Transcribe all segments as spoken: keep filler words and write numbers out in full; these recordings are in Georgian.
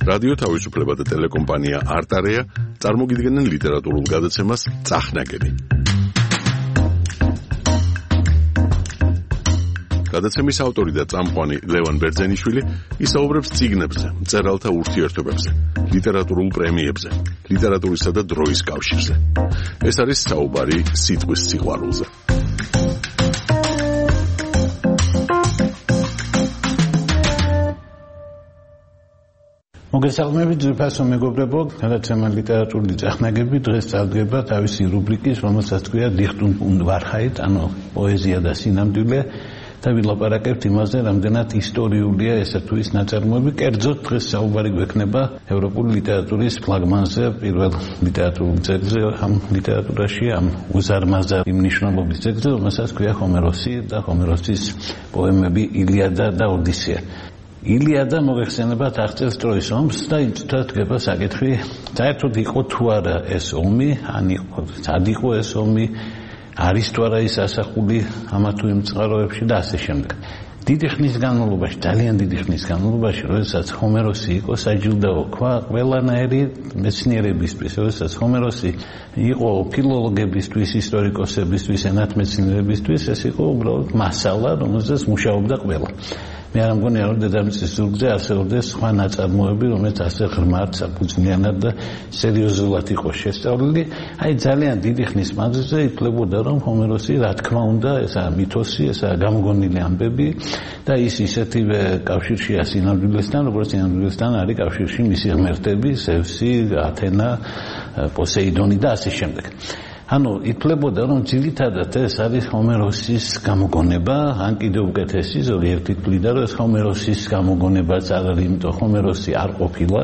რადიო თავისუფლება და ტელეკომპანია არტარეა წარმოგიდგენენ ლიტერატურულ გადაცემას წახნაგები. გადაცემის ავტორი და წამყვანი ლევან ბერძენიშვილი ისაუბრებს წიგნებზე, მწერალთა ურთიერთობებზე, ლიტერატურულ პრემიებზე, ლიტერატურისა და დროის კავშირზე. ეს არის საუბარი სიტყვის სიყვარულზე. მოგესალმებით ძვირფასო მეგობრებო, გადაცემა ლიტერატურული წახნაგები დღეს წარდგება თავისი რუბრიკის, რომელსაც ქვია დიხტუნ und Wahrheit, ანუ პოეზია და სინამდვილე და ვილაპარაკებთ იმაზე, რამდენად ისტორიულია ესა თუ ის ნაწარმოები. კერძოდ დღეს საუბარი გვექნება ევროპული ლიტერატურის ფლაგმანზე, პირველ ლიტერატურულ ძეგლზე ამ ლიტერატურაში, ამ უზარმაზარ მნიშვნელობის ძეგლზე, რომელსაც ქვია ჰომეროსი და ჰომეროსის პოემები ილიადა და ოდისეა. ილიადა მოიხსენებათ აღწერს ტროის ომს და იწვთა დგება საკითხი, საერთოდ იყო თუ არა ეს ომი, ან იყო სად იყო ეს ომი, არის თუ არა ის ასახული ამა თუ იმ წყაროებში და ასე შემდეგ. დიდი ხნის განმავლობაში, ძალიან დიდი ხნის განმავლობაში, როდესაც ჰომეროსი იყო საჯილდაო ქვა ყველანაირი მეცნიერებისთვის, როდესაც ჰომეროსი იყო ფილოლოგებისთვის, ისტორიკოსებისთვის, ენათმეცნიერებისთვის, ეს იყო უბრალოდ მასალა, რომელზეც მუშაობდა ყველა. მე არ მგონია რომ დედამიწის ზურგზე არსებობდეს სხვა ნაწარმოები, რომელიც ასე ღრმად, საფუძვლიანად და სერიოზულად იყო შესწავლილი. აი ძალიან დიდი ხნის მანძილზე ითვლებოდა რომ ჰომეროსი, რა თქმა უნდა, ესაა მითოსი, ესაა გამოგონილი ამბები და ის ისეთივე კავშირშია სინამდვილესთან, როგორც სინამდვილესთან არის კავშირში მისი ღმერთები, ზევსი, ათენა, პოსეიდონი და ასე შემდეგ. ანუ ითვლებოდა რომ ძირითადად ეს არის ჰომეროსის გამოგონება, ან კიდევ უკეთესი ზოგიერთი თვლიდა რომ ეს ჰომეროსის გამოგონებაც არ არის, იმიტომ ჰომეროსი არ ყოფილა,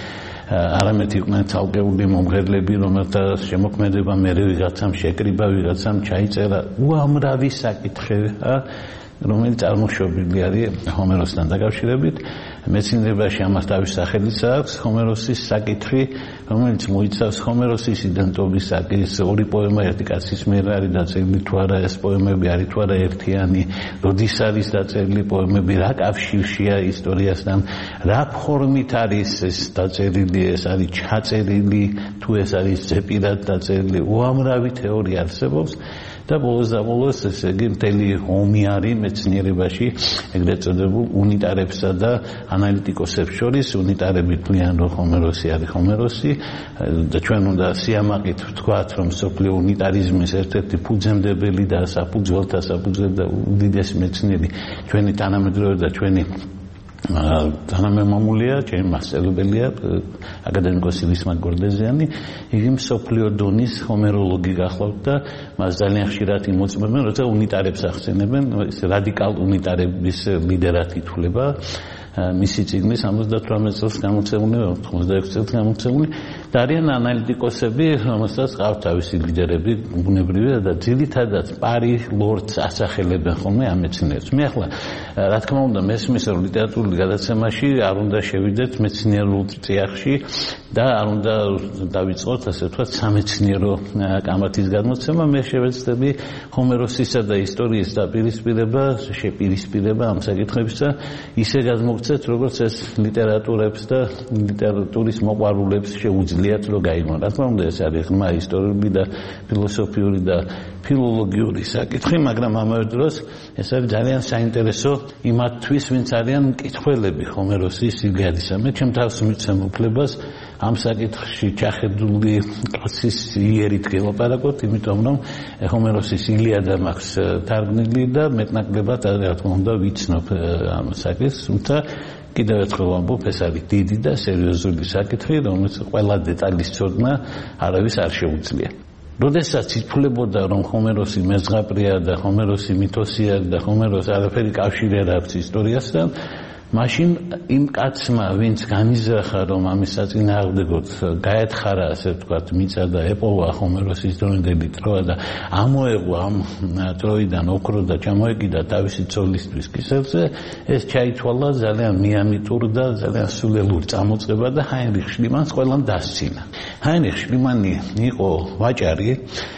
არამედ იყვნენ ცალკეული მომღერლები, რომელთა შემოქმედება მერე ვიღაცამ შეკრიბა, ვიღაცამ ჩაიწერა უამრავი საკითხია, რომელიც წარმოშობილი არის ჰომეროსთან დაკავშირებით. მეცნიერებაში ამას თავის სახელიც აქვს ჰომეროსის საკითხი, რომელიც მოიცავს ჰომეროსის იდენტობის საკითხს, ორი პოემა ერთი კაცის მიერ არის დაწერილი თუ არა, ეს პოემები არის თუ არა ერთიანი, როდის არის დაწერილი პოემები, რა კავშირშია ისტორიასთან, რა ფორმით არის ეს დაწერილი, ეს არის ჩაწერილი, თუ ეს არის ზეპირად დაწერილი, უამრავი თეორია არსებობს. და ბოლოს და ბოლოს ესე იგი მთელი ომი არის მეცნიერებაში ეგრეთ წოდებულ უნიტარებსა და ანალიტიკოსებს შორის. უნიტარები თვლიან რომ ჰომეროსი არის ჰომეროსი და ჩვენ უნდა სიამაყით ვთქვათ რომ სოფლიო უნიტარიზმის ერთ-ერთი ფუძემდებელი და საფუძველთა საფუძველი და უდიდესი მეცნიერი ჩვენი თანამედროვე და ჩვენი თანამემამულია, ჩემი მასწავლებელია აკადემიკოსი ვისმარ გორდეზიანი. იგი მსოფლიო დონის ჰომეროლოგი გახლავთ და მას ძალიან ხშირად იმოწმებენ, როცა უნიტარებს ახსენებენ, ეს რადიკალ უნიტარების ლიდერად ითვლება. მისი წიგნის ორმოცდათვრამეტ წელს გამოცემული, ოცდაექვსი წელს გამოცემული და არიან ანალიტიკოსები, რომელსაც ყავთ თავისი ლიდერები, ბუნებრივია და ძირითადად პარი ლორდს ასახელებენ ხოლმე ამ მეცნიერებს. მე ახლა რა თქმა უნდა მესმის რომ ლიტერატურული გადაცემაში არ უნდა შევიდეთ მეცნიერულ წიაღში და არ უნდა დავიწყოთ ასე ვთქვათ სამეცნიერო კამათის გადმოცემა. მე შევეცდები ჰომეროსისა და ისტორიის დაპირისპირება, შეპირისპირება ამ საკითხებსა ისე გადმოგცემ როგორც ეს ლიტერატურებს და ლიტერატურის მოყვარულებს შეუძლიათ რომ გაიგონ. რა თქმა უნდა ეს არის ღრმა ისტორიული და ფილოსოფიური და ფილოლოგიური საკითხი, მაგრამ ამავე დროს ეს არის ძალიან საინტერესო იმათთვის, ვინც არიან მკითხველები ჰომეროსის ილიადისა. მე ჩემ თავს მიცემ უფლებას ამ საკითხში ჩახედული კაცის იერით გელაპარაკოთ, იმიტომ რომ ჰომეროსის ილიადა მაქვს თარგმნილი და მეტნაკლებად რა თქმა უნდა ვიცნობ ამ საკითხს, თუმცა კიდევ ერთხელ ვამბობ, ეს არის დიდი და სერიოზული საკითხი, რომელიც ყველა დეტალის ცოდნა არავის არ შეუძლია. როდესაც ითვლებოდა რომ ჰომეროსი მეზღაპრეა და ჰომეროსი მითოსია და ჰომეროს არაფერი კავშირი არ აქვს ისტორიასთან, მაშინ იმ კაცმა, ვინც განიზრახა რომ ამის საწინააღმდეგოდ გაეთხარა, ასე ვთქვათ, მიწა და ეპოვა ჰომეროსის დროინდელი ტროა და ამოეღო ამ ტროიდან ოქრო და ჩამოეკიდა თავისი ცოლისთვის კისერზე, ეს ჩაითვალა ძალიან მიამიტურ და ძალიან სულელურ წამოწყება და ჰაინრიხ შლიმანს ყველამ დასცინა. ჰაინრიხ შლიმანი იყო ვაჭარი,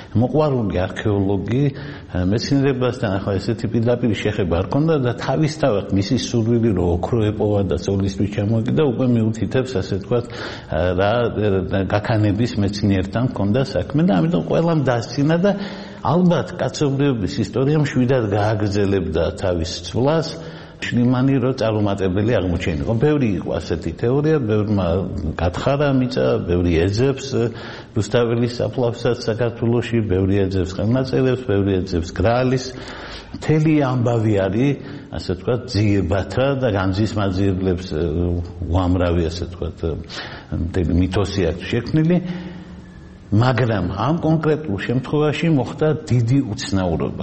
მოყვარული არქეოლოგი, მეცნიერებასთან ახლა ესეთი პირდაპირ შეხება არ ქონდა და თავისთავად მისი სურვილი რომ ოქრო ეპოვა და ზოლისთვის ჩამოეკიდა უკვე მიუთითებს ასე თქვა რა გაქანების მეცნიერთან ქონდა საქმე და ამიტომ ყველამ დასცინა და ალბათ კაცობრიობის ისტორია მშვიდად გააგრძელებდა თავის ცვლას შლიმანი რო წარუმატებელი აღმოჩენილიყო. ბევრი იყო ასეთი თეორია, ბევრმა გათხარა მიწა, ბევრი ეძებს რუსთაველის საფლავსაც საქართველოში, ბევრი ეძებს ხელნაწერებს, ბევრი ეძებს გრაალის. მთელი ამბავი არის, ასე ვთქვათ, ძიებათა და განძის მაძიებლებს უამრავი, ასე ვთქვათ, მთელი მითოსი აქვს შექმნილი. მაგრამ ამ კონკრეტულ შემთხვევაში მოხდა დიდი უცნაურობა.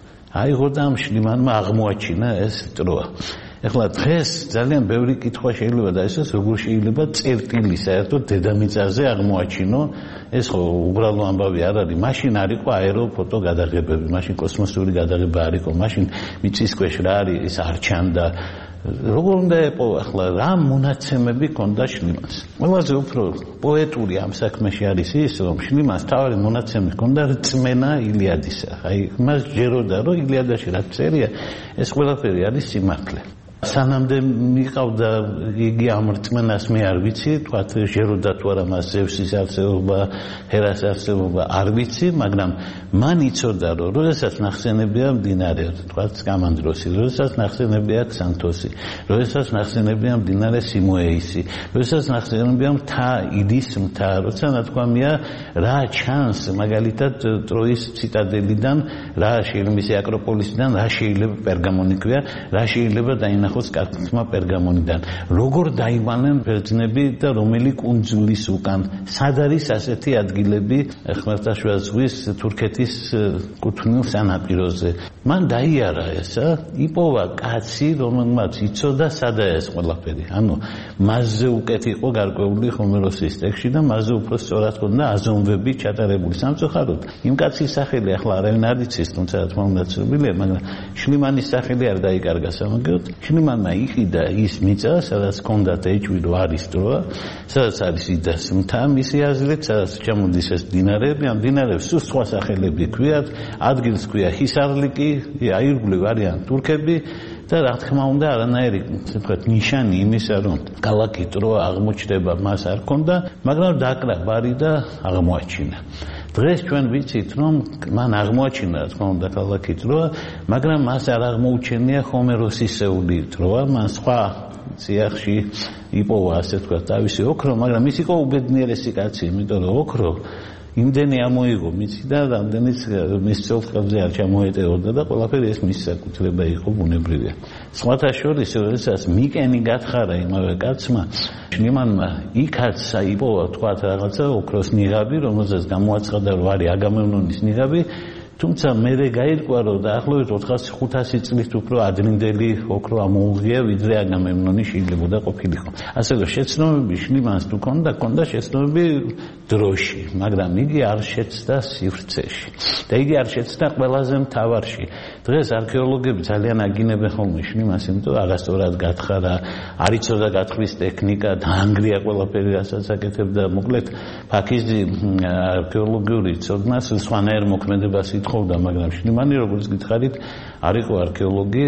აიღო და ამ შლიმანმა აღმოაჩინა ეს ტროა. ეხლა დღეს ძალიან ბევრი კითხვა შეიძლება დაისვას, როგორ შეიძლება წერტილი საერთოდ დედამიწაზე აღმოაჩინო, ეს ხო უბრალო ამბავი არ არის. მაშინ არ იყო აეროფოტო გადაღებები, მაშინ კოსმოსური გადაღება არ იყო, მაშინ მიწისქვეშ რა არის, ის არ ჩანდა. როგორ უნდა ეპოვა ახლა რა მონაცემები ქონდა შლიმანს? ყველაზე უფრო პოეტური ამ საქმეში არის ის, რომ შლიმანს თავი მონაცემი ქონდა რწმენა ილიადისა. აი, მას ჯეროდა, რომ ილიადაში რაც წერია, ეს ყველაფერი არის სიმართლე. სანამდე მიყავდა იგი ამ რწმენას მე არ ვიცი, თქვათ ჟეროდა თუ არა მას ზევსის არსებობა, ჰერას არსებობა არ ვიცი, მაგრამ მან იცოდა, რომ როდესაც ნახსენებია მდინარე, თქვათ სკამანდროსი, როდესაც ნახსენებია ქსანთოსი, როდესაც ნახსენებია მდინარე სიმოეისი, როდესაც ნახსენებია მთა იდის მთა, როცა ნათქვამია რა ჩანს მაგალითად ტროის ციტადელიდან, რა შეიძლება აკროპოლისიდან, რა შეიძლება პერგამონიქვია, რა შეიძლება დაინახოს ნახოს კარტმა პერგამონიდან. როგორ დაიმალნენ ბერძნები და რომელი კუნძულის უკან? სად არის ასეთი ადგილები ხმელთაშუა ზღვის თურქეთის კუთვნილ სანაპიროზე? მან დაიარა ესა, იპოვა კაცი, რომელმაც იცოდა სადაა ეს ყველაფერი. ანუ მასზე უკეთ იყო გარკვეული ჰომეროსის ტექსტში და მასზე უფრო სწორად ქონდა აზომვები ჩატარებული. სამწუხაროდ, იმ კაცის სახელი ახლა არავინ არ იცის, თუმცა რა თქმა უნდა ცნობილია, მაგრამ შლიმანის სახელი არ დაიკარგა სამაგეროდ. შლიმანმა იყიდა ის მიწა, სადაც ჰქონდათ ეჭვი არის ტროა, სადაც არის იდას მთა მისი აზრით, სადაც ჩამოდის ეს მდინარეები, ამ მდინარეებს სულ სხვა სახელები ჰქვიათ, ადგილს ჰქვია ჰისარლიკი, აირგვლივ არიან თურქები და რა თქმა უნდა არანაირი თქვათ ნიშანი იმისა, რომ ქალაქი ტროა აღმოჩნდება მას არ ჰქონდა, მაგრამ დაკრა ბარი და აღმოაჩინა. დღეს ჩვენ ვიცით, რომ მან აღმოაჩინა, რა თქმა უნდა, ქალაქი ტროა, მაგრამ მას არ აღმოუჩენია ჰომეროსისეული ტროა, მან სხვა სიახში იპოვა, ასე ვთქვათ, თავისი ოქრო, მაგრამ ის იყო უბედნიერესი კაცი, იმიტომ რომ ოქრო იმდენი ამოიღო მიწიდან, რამდენიც მის წელს არ ჩამოეტეოდა და ყველაფერი ეს მის საკუთრება იყო ბუნებრივია. სხვათა შორის, როდესაც მიკენი გათხარა იმავე კაცმა, შლიმანმა იქაც იპოვა, თქვათ, რაღაცა ოქროს ნიღაბი, რომელზეც გამოაცხადა, რომ არის აგამემნონის ნიღაბი, თუმცა მერე გაირკვა, რომ დაახლოებით ოთხასი ხუთასი წლით უფრო ადრინდელი ოქრო ამოუღია, ვიდრე აგამემნონი შეიძლებოდა ყოფილიყო. ასე რომ შეცდომები შლიმანს თუ ქონდა, ქონდა შეცდომები დროში, მაგრამ იგი არ შეცდა სივრცეში. და იგი არ შეცდა ყველაზე მთავარში. დღეს არქეოლოგები ძალიან აგინებენ ხოლმე შლიმანს, იმიტომ რომ აღასწორად გათხარა, არ იცოდა გათხრის ტექნიკა, დაანგრია ყველაფერი, რასაც აკეთებდა. მოკლედ, ფაქიზი არქეოლოგიური ცოდნას სხვანაირ მოქმედებას ითხოვდა, მაგრამ შლიმანი, როგორც გითხარით, არ იყო არქეოლოგი,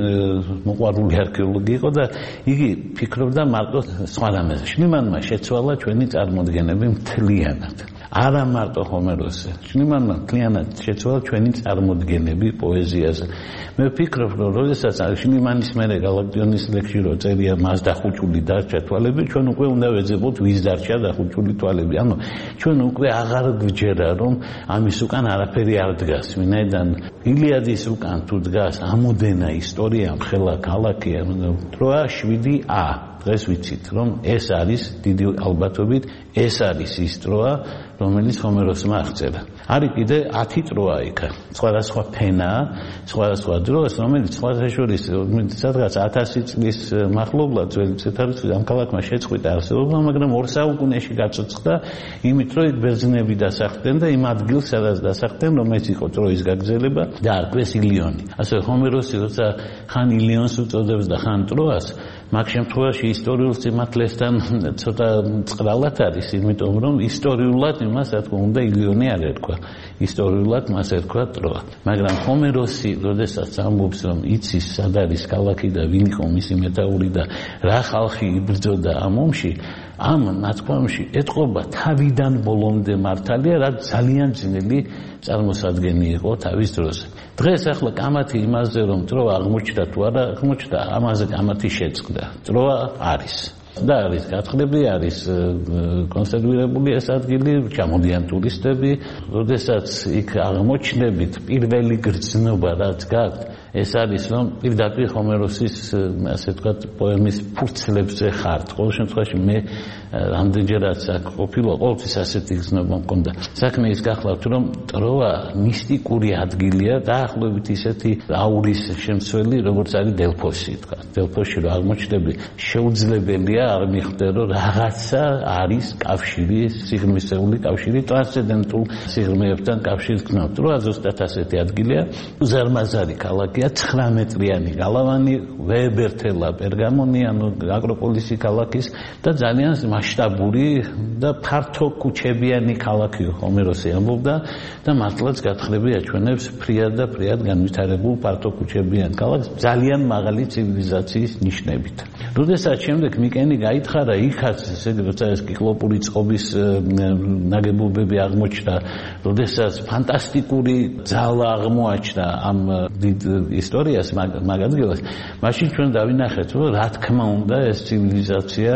მოყვარული არქეოლოგი იყო და იგი ფიქრობდა მარტო სხვა რამეზე. შლიმანმა შეცვალა ჩვენი წარმოდგენები მთლიანად. არა მარტო ჰომეროსზე. შლიმანმა მთლიანად შეცვალა ჩვენი წარმოდგენები პოეზიაზე. მე ვფიქრობ, რომ როდესაც შლიმანის მერე გალაქტიონის ლექსში რო წერია მას დახუჭული დარჩა თვალები, ჩვენ უკვე უნდა ვეძებოთ ვის დარჩა დახუჭული თვალები. ანუ ჩვენ უკვე აღარ გვჯერა, რომ ამის უკან არაფერი არ დგას. ვინაიდან ილიადის უკან თუ დგას ამოდენა ისტორია, ხელა ქალაქი, ტროა შვიდი ა. დღეს ვიცით, რომ ეს არის დიდი ალბათობით, ეს არის ის ტროა, რომელიც ჰომეროსმა აღწერა. არის კიდე ათი ტროა იქა. სხვადასხვა ფენაა, სხვადასხვა დროს, რომელიც სხვათა შორის სადღაც ათასი წლის მახლობლად ძველი ცეთარით ამ ქალაქმა შეწყვიტა არსებობა, მაგრამ ორ საუკუნეში გაწოცხდა, იმით რომ იქ ბერძნები დასახლდნენ და იმ ადგილს სადაც დასახლდნენ, რომელიც იყო ტროის გაგრძელება, დაარქვეს ილიონი. ასე ჰომეროსი როცა ხან ილიონს უწოდებს და ხან ტროას, მაგ შემთხვევაში ისტორიულ სიმართლესთან ცოტა წყრალად არის, იმიტომ რომ ისტორიულად იმას რა თქმა უნდა ილიონი არ ერქვა. ისტორიულად მას ერქვა ტროა. მაგრამ ჰომეროსი, როდესაც ამბობს რომ იცის სად არის ქალაქი და ვინ იყო მისი მეთაური და რა ხალხი იბრძოდა ამ ომში, ამ ნათქვამში ეტყობა თავიდან ბოლომდე მართალია, რაც ძალიან ძნელი წარმოსადგენი იყო თავის დროზე. დღეს ახლა კამათი იმაზე რომ ტროა აღმოჩნდა თუ არა აღმოჩნდა, ამაზე კამათი შეწყდა. ტროა არის და არის გათხრები, არის კონსერვირებული ეს ადგილი, ჩამოდიან ტურისტები, როდესაც იქ აღმოჩნდებით პირველი გრძნობა რაც გაქვთ, ეს არის რომ პირდაპირ ჰომეროსის ასე ვთქვათ პოემის ფურცლებზე ხართ. ყოველ შემთხვევაში მე რამდენჯერაც აქ ყოფილა, ყოველთვის ასეთი გრძნობა მქონდა. საქმე ის გახლავთ რომ ტროა მისტიკური ადგილია, დაახლოებით ისეთი აურის შემცველი, როგორც არის დელფოსი, თქვა. დელფოსში რომ აღმოჩნდები, შეუძლებელია არ მიხვდე რომ რაღაცა არის კავშირი, სიღრმისეული კავშირი ტრანსცენდენტულ სიღრმეებთან კავშირს გნავთ. ტროა ზუსტად ასეთი ადგილია, უზარმაზარი ქალაქია, ცხრამეტრიანი გალავანი, ვეებერთელა პერგამონი, ანუ აკროპოლისი ქალაქის და ძალიან მასშტაბური და ფართო კუჩებიანი ქალაქი ჰომეროსი ამბობდა და მართლაც გათხრები აჩვენებს ფრიად და ფრიად განვითარებულ ფართო კუჩებიან ქალაქს ძალიან მაღალი ცივილიზაციის ნიშნებით. როდესაც შემდეგ მიკენი გაითხარა იქაც ესე როცა ეს კიკლოპური წყობის ნაგებობები აღმოჩნდა, როდესაც ფანტასტიკური ძალა აღმოაჩნდა ამ დიდ ისტორიას მაგ ადგილას, მაშინ ჩვენ დავინახეთ, რომ რა თქმა უნდა ეს ცივილიზაცია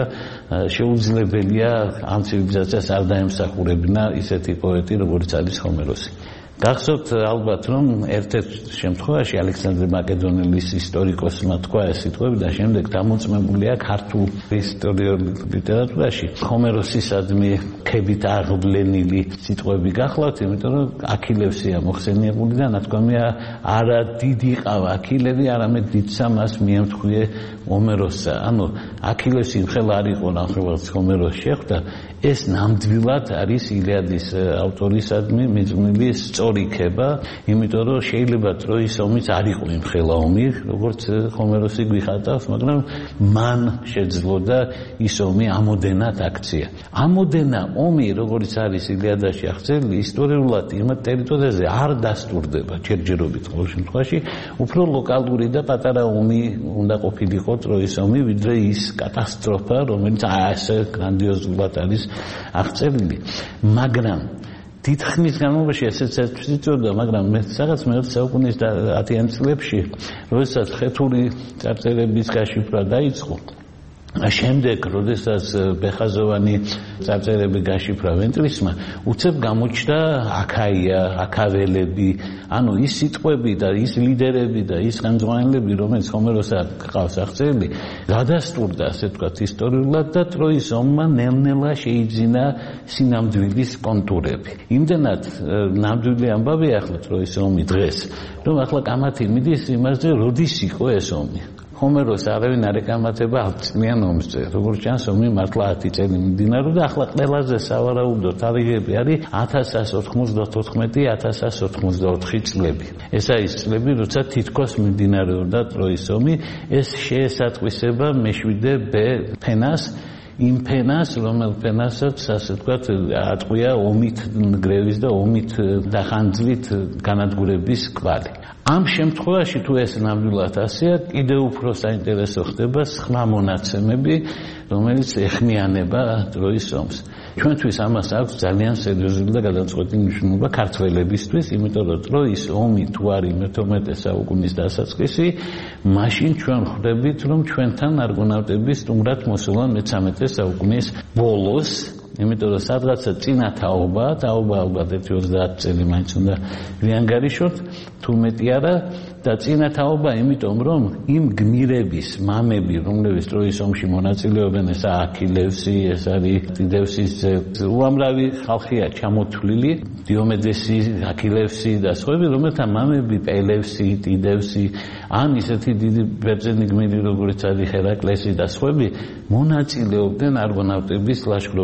შეუძლებელია ამ ცივილიზაციას არ დაემსახურებინა ისეთი პოეტი, როგორც არის ჰომეროსი. გახსოვთ ალბათ რომ ერთ-ერთ შემთხვევაში ალექსანდრე მაკედონელის ისტორიკოსმა თქვა ეს სიტყვები და შემდეგ დამოწმებულია ქართულ ისტორიულ ლიტერატურაში ჰომეროსისადმი ხებით აღვლენილი სიტყვები გახლავთ, იმიტომ რომ აქილევსია მოხსენიებული და ნათქვამია არა დიდი ყავა აქილევი, არამედ დიდსა მას მიემთხვიე ჰომეროსსა. ანუ აქილევსი მხელ არ იყო ნახევარს ჰომეროს შეხვდა, ეს ნამდვილად არის ილიადის ავტორისადმი მიძღვნილი სწორი ქება, იმიტომ რომ შეიძლება ტროის ომიც არ იყო იმხელა ომი, როგორც ჰომეროსი გვიხატავს, მაგრამ მან შეძლოდა ის ომი ამოდენად აქცია. ამოდენა ომი, როგორც არის ილიადაში აღწერილი, ისტორიულად იმ ტერიტორიაზე არ დასტურდება ჯერჯერობით ყოველ შემთხვევაში, უფრო ლოკალური და პატარა ომი უნდა ყოფილიყო ტროის ომი, ვიდრე ის კატასტროფა, რომელიც ასე გრანდიოზულად არის აღწერილი. მაგრამ დიდ ხნის განმავლობაში ესეც ეწოდა, მაგრამ მე რაღაც მეოცე საუკუნის ათიან წლებში, როდესაც ხეთური წარწერების გაშიფრვა დაიწყო, შემდეგ, როდესაც ბეხაზოვანი წარწერები გაშიფრა ვენტრისმა, უცებ გამოჩნდა აქაია, აქაველები, ანუ ის სიტყვები და ის ლიდერები და ის ხელმძღვანელები, რომელიც ჰომეროსა ყავს აღწერილი, გადასტურდა, ასე ვთქვათ, ისტორიულად და ტროის ომმა ნელ-ნელა შეიძინა სინამდვილის კონტურები. იმდენად ნამდვილი ამბავია ახლა ტროის ომი დღეს, რომ ახლა კამათი მიდის იმაზე, როდის იყო ეს ომი. ჰომეროს არავინ არ ეკამათება ათწლიან ომზე, როგორც ჩანს ომი მართლა ათი წელი მიმდინარეობდა, ახლა ყველაზე სავარაუდო თარიღები არის ათას ასი ოცდაოთხმეტი ათას ასი ოცდაოთხი წლები. ეს არის წლები, როცა თითქოს მიმდინარეობდა ტროის ომი, ეს შეესატყვისება მეშვიდე ბ ფენას, იმ ფენას, რომელ ფენასაც, ასე ვთქვათ, ატყვია ომით გრევის და ომით დახანძვით განადგურების კვალი. ამ შემთხვევაში თუ ეს ნამდვილად ასეა, კიდევ უფრო საინტერესო ხდება სხვა მონაცემები, რომელიც ეხმიანება ტროის ომს. ჩვენთვის ამას აქვს ძალიან სერიოზული და გადამწყვეტი მნიშვნელობა ქართველებისთვის, იმიტომ რომ ტროის ომი თუ არის მეთორმეტე საუკუნის დასაწყისი, მაშინ ჩვენ ხვდებით, რომ ჩვენთან არგონავტების სტუმრად მოსულა მეცამეტე საუკუნის ბოლოს, იმიტომ რომ სადღაცა წინა თაობა, თაობა ალბათ ერთი ოცდაათი წელი მაინც უნდა ვიანგარიშოთ, თუ მეტი არა, და წინა თაობა, იმიტომ რომ იმ გმირების მამები, რომლებიც ტროის ომში მონაწილეობენ, ეს აქილევსი, ეს არის ტიდევსის უამრავი ხალხია ჩამოთვლილი, დიომედესი, აქილევსი და სხვები, რომელთა მამები პელევსი, ტიდევსი, ან ისეთი დიდი ბერძენი გმირი, როგორც არის ჰერაკლესი და სხვები, მონაწილეობდნენ არგონავტების ლაშქრობაში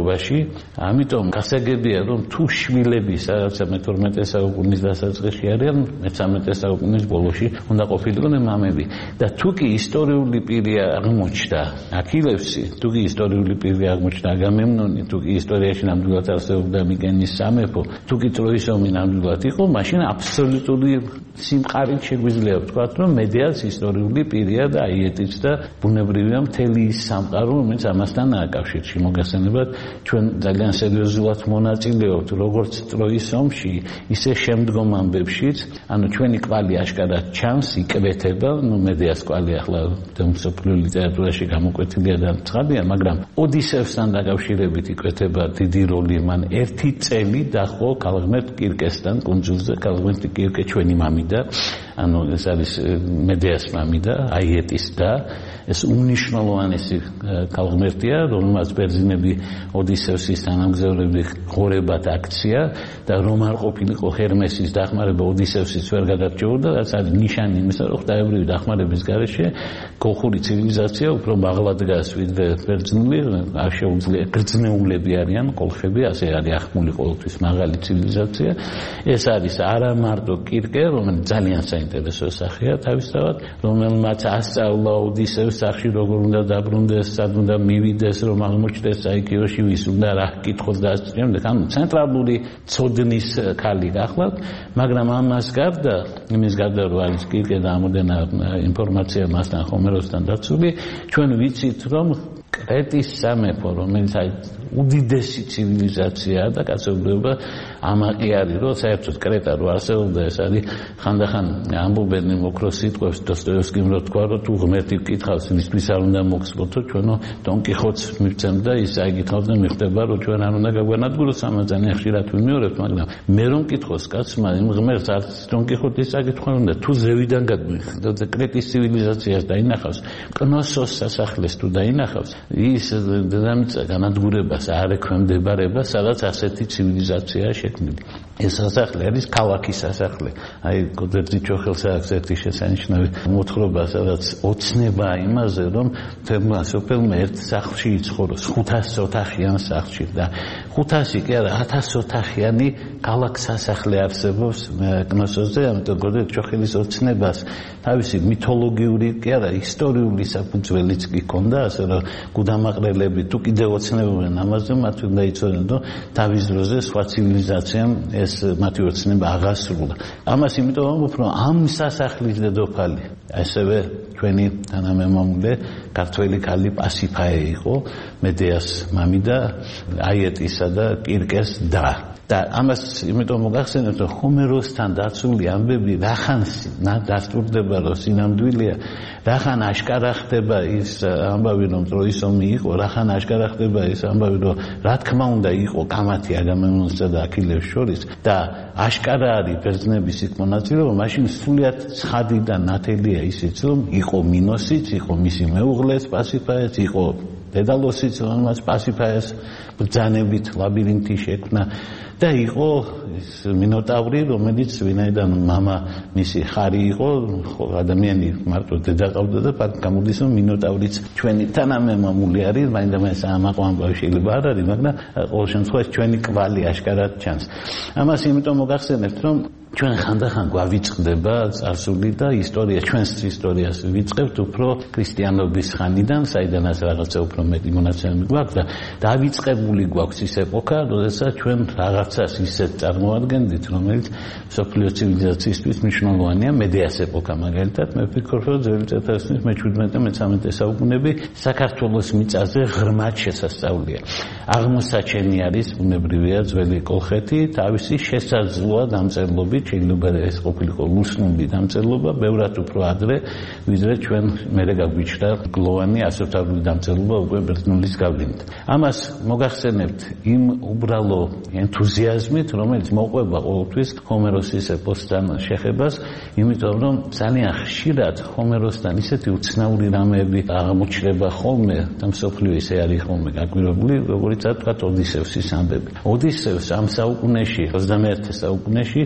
ამიტომ გასაგებია რომ თუ შვილები სადაც მეთორმეტე საუკუნის დასაწყისში არიან, მეთერთმეტე საუკუნის ბოლოში უნდა ყოფილიყვნენ მამები და თუ კი ისტორიული პირი აღმოჩნდა აქილევსი, თუ კი ისტორიული პირი აღმოჩნდა აგამემნონი, თუ კი ისტორიაში ნამდვილად არსებობდა მიკენის სამეფო, თუ კი ტროის ომი ნამდვილად იყო, მაშინ აბსოლუტური სიმყარით შეგვიძლია ვთქვათ, რომ მედეას ისტორიული პირია და აიეტიც და ბუნებრივია მთელი ის სამყარო, რომელიც ამასთანაა კავშირში. მოგახსენებათ, ჩვენ ძალიან სერიოზულად მონაწილეობთ როგორც ტროის ომში, ისე შემდგომ ამბებშიც, ანუ ჩვენი კვალი აშკარად ჩანს, იკვეთება, ნუ მედეას კვალი ახლა მსოფლიო ლიტერატურაში გამოკვეთილია და ცხადია, მაგრამ ოდისევსთან დაკავშირებით იკვეთება დიდი როლი. მან ერთი წელი დაჰყო ქალღმერთ კირკესთან კუნძულზე, ქალღმერთი კირკე ჩვენი მამიდა, ანუ ეს არის მედეას მამიდა, აიეტის და ეს უნიშნულოვანესი ქალღმერთია, რომელმაც ბერძნები ოდისევსის თანამგზავრები ღორებად აქცია და რომ არ ყოფილიყო ჰერმესის დახმარება ოდისევსის ვერ გადარჩეოდა, რაც არის ნიშანი იმისა, რომ ღვთაებრივი დახმარების გარეშე კოლხური ცივილიზაცია უფრო მაღლა დგას ვიდრე ბერძნული, არ შეუძლია გრძნეულები არიან კოლხები, ასე არის ახმული ყოველთვის მაღალი ცივილიზაცია. ეს არის არა მარტო კირკე, რომელიც ძალიან საინტერესო სახეა თავისთავად, რომელმაც ასწავლა ოდისევს სახში როგორ უნდა დაბრუნდეს, სად უნდა მივიდეს, რომ აღმოჩნდეს საიქიოში, ვის უნდა რა კითხოს და ასე შემდეგ. ანუ ცენტრალური ცოდნის ქალი გახლავთ, მაგრამ ამას გარდა, იმის გარდა რომ არის კირკე და ამოდენა ინფორმაცია მასთან ჰომეროსთან დაცული, ჩვენ ვიცით, რომ კრეტის სამეფო, რომელიც უდიდესი ცივილიზაციაა და კაცობრიობა ამაყი არის, რომ საერთოდ კრეტა რო არსებობდა, ეს არის ხანდახან ამბობენ მოქროს სიტყვებს დოსტოევსკიმ რო თქვა, რომ თუ ღმერთი გკითხავს, იმისთვის არ უნდა მოგსპოთო, ჩვენო დონ კიხოტს მივცემდა, ის აიგითხავდა, მიხვდება, რომ ჩვენ არ უნდა გაგვანადგუროს, ამას ძალიან ხშირად ვიმეორებთ, მაგრამ მე რომ მკითხოს კაცმა, იმ ღმერთს არც დონ კიხოტის საკითხვა უნდა, თუ ზევიდან გადმიხდა და კრეტის ცივილიზაციას დაინახავს, კნოსოს სასახლეს თუ დაინახავს, ის დედამიწა განადგურება არ ექვემდებარება, სადაც ასეთი ცივილიზაციაა შექმნილი. ეს სასახლე არის ქალაქის სასახლე. აი, გოდერძი ჩოხელს აქვს ერთი შესანიშნავი მოთხრობა, სადაც ოცნებაა იმაზე, რომ თემმა სოფელმა ერთ სახლში იცხოვროს, ხუთასი ოთახიან სახლში და ხუთასი კი არა, ათასი ოთახიანი ქალაქ სასახლე არსებობს კნოსოზე, ამიტომ გოდერძი ჩოხელის ოცნებას თავისი მითოლოგიური კი არა, ისტორიული საფუძველიც კი ჰქონდა, ასე რომ გუდამაყრელები თუ კიდევ ოცნებობენ ამაზე, მათ უნდა იცოდნენ, რომ თავის დროზე სხვა ცივილიზაციამ ეს მათი ოცნება აღასრულა. ამას იმიტომ ვამბობ, რომ ამ სასახლის დედოფალი, ასევე ჩვენი თანამემამულე ქართველი ქალი პასიფაე იყო, მედეას მამიდა, აიეტისა და კირკეს და და ამას იმიტომ მოგახსენებთ, რომ ჰომეროსთან დაცული ამბები რახან დასტურდება, რომ სინამდვილეა, რახან აშკარა ხდება ის ამბავი, რომ ტროის ომი იყო, რახან აშკარა ხდება ის ამბავი, რომ რა თქმა უნდა იყო კამათი აგამემნონსა და აქილევს შორის და აშკარა არის ბერძნების იქ მონაწილეობა, მაშინ სულიად ცხადი და ნათელია ისიც, რომ იყო მინოსიც, იყო მისი მეუღლეც პასიფაეც, იყო დედალოსიც, რომელმაც პასიფაეს ბრძანებით ლაბირინთი შექმნა და იყო მინოტავრი, რომელიც ვინაიდან მამა მისი ხარი იყო, ადამიანი მარტო დედა ყავდა და გამოდის, რომ მინოტავრიც ჩვენი თანამემამული არის, მაინდა-მაინც ამაყო ამბავი შეიძლება არ არის, მაგრამ ყოველ შემთხვევაში ჩვენი კვალი აშკარად ჩანს. ამას იმიტომ მოგახსენებთ, რომ ჩვენ ხანდახან გვავიწყდება წარსული და ისტორია, ჩვენს ისტორიას ვიწყებთ უფრო ქრისტიანობის ხანიდან, საიდანაც რაღაცა უფრო მეტი მონაცემები გვაქვს და დავიწყებული გვაქვს ის ეპოქა, როდესაც ჩვენ რაღაცას ისეთ წარმოადგენდით, რომელიც მსოფლიო ცივილიზაციისთვის მნიშვნელოვანია, მედეას ეპოქა მაგალითად, მე ვფიქრობ, რომ ძველი წელთაღრიცხვის მეჩვიდმეტე მეცხრამეტე საუკუნეები საქართველოს მიწაზე ღრმად შესასწავლია. აღმოსაჩენი არის ბუნებრივია ძველი კოლხეთი, თავისი შესაძლოა დამწერლობით შეიძლება ეს ყოფილიყო ლუსნული დამწერლობა, ბევრად უფრო ადრე, ვიდრე ჩვენ მერე გაგვიჩნდა გლოვანი ასოთავრული დამწერლობა უკვე ბერძნულის გავლენით. ამას მოგახსენებთ იმ უბრალო ენთუზიაზმით, რომელიც მოყვება ყოველთვის ჰომეროსის ეპოსთან შეხებას, იმიტომ რომ ძალიან ხშირად ჰომეროსთან ისეთი უცნაური რამეები აღმოჩნდება ხოლმე და მსოფლიო ისე არის ხოლმე გაგვირებული, როგორიცაა თქვა ოდისევსის ამბები. ოდისევს ამ საუკუნეში, ოცდამეერთე საუკუნეში ელო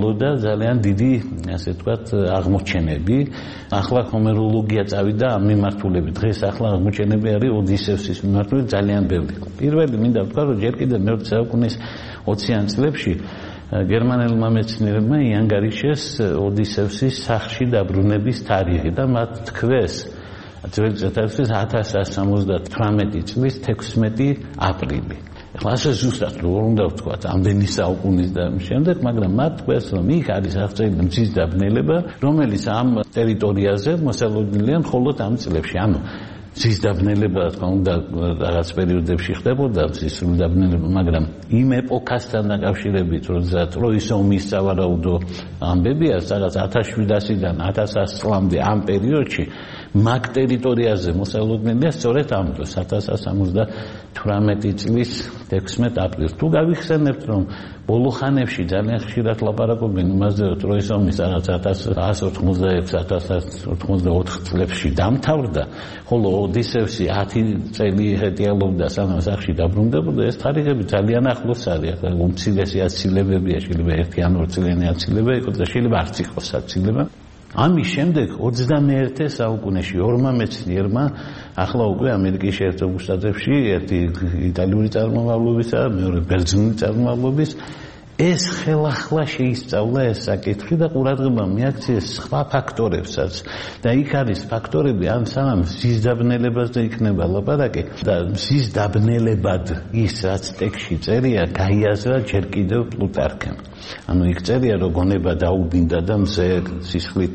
ელოდა ძალიან დიდი, ასე ვთქვათ, აღმოჩენები. ახლა ჰომეროლოგია წავიდა ამ მიმართულებით. დღეს ახლა აღმოჩენები არის ოდისევსის მიმართულებით ძალიან ბევრი. პირველი მინდა ვთქვა, რომ ჯერ კიდევ მეოცე საუკუნის ოციან წლებში გერმანელმა მეცნიერებმა იანგარიშეს ოდისევსის სახლში დაბრუნების თარიღი და მათ თქვეს ძველი წელთაღრიცხვის ათას ასი სამოცდათვრამეტი წლის თექვსმეტი აპრილი. ახლა ასე ზუსტად როგორ უნდა ვთქვათ, ამდენი საუკუნის და შემდეგ, მაგრამ მათ თქვეს, რომ იქ არის აღწერილი მზის დაბნელება, რომელიც ამ ტერიტორიაზე მოსალოდნელია მხოლოდ ამ წლებში. ანუ მზის დაბნელება, რა თქმა უნდა, რაღაც პერიოდებში ხდებოდა მზის სრული დაბნელება, მაგრამ იმ ეპოქასთან დაკავშირებით, როდესაც ტროის ომის სავარაუდო ამბებია, რაღაც ათას შვიდასიდან ათას ასი წლამდე ამ პერიოდში მაგ ტერიტორიაზე მოსალოდნელია სწორედ ამ დროს ათას ასი სამოცდათვრამეტი წლის თექვსმეტი აპრილს. თუ გავიხსენებთ, რომ ბოლო ხანებში ძალიან ხშირად ლაპარაკობენ იმაზე, რომ ტროის ომის რაღაც ათას ათას ორმოცდაექვსი ათას ათას ორმოცდაოთხი წლებში დამთავრდა, ხოლო ოდისევსი ათი წელი ეტიალობდა სანამ სახლში დაბრუნდებოდა, ეს თარიღები ძალიან ახლოს არის. ახლა უმცირესი აცილებებია, შეიძლება ერთი ან ორი წლიანი აცილება იყოს და შეიძლება არც იყოს აცილება. ამის შემდეგ ოცდამეერთე საუკუნეში ორმა მეცნიერმა ახლა უკვე ამერიკის შეერთებულ შტატებში ერთი იტალიური წარმომავლობისა, მეორე ბერძნული წარმომავლობის ეს ხელახლა შეისწავლა ეს საკითხი და ყურადღება მიაქციეს სხვა ფაქტორებსაც და იქ არის ფაქტორები ამ სანამ მზის დაბნელებაზე იქნება ლაპარაკი და მზის დაბნელებად ის რაც ტექსტში წერია გაიაზრა ჯერ კიდევ პლუტარქემ. ანუ იქ წერია რომ გონება დაუბინდა და მზე სისხლით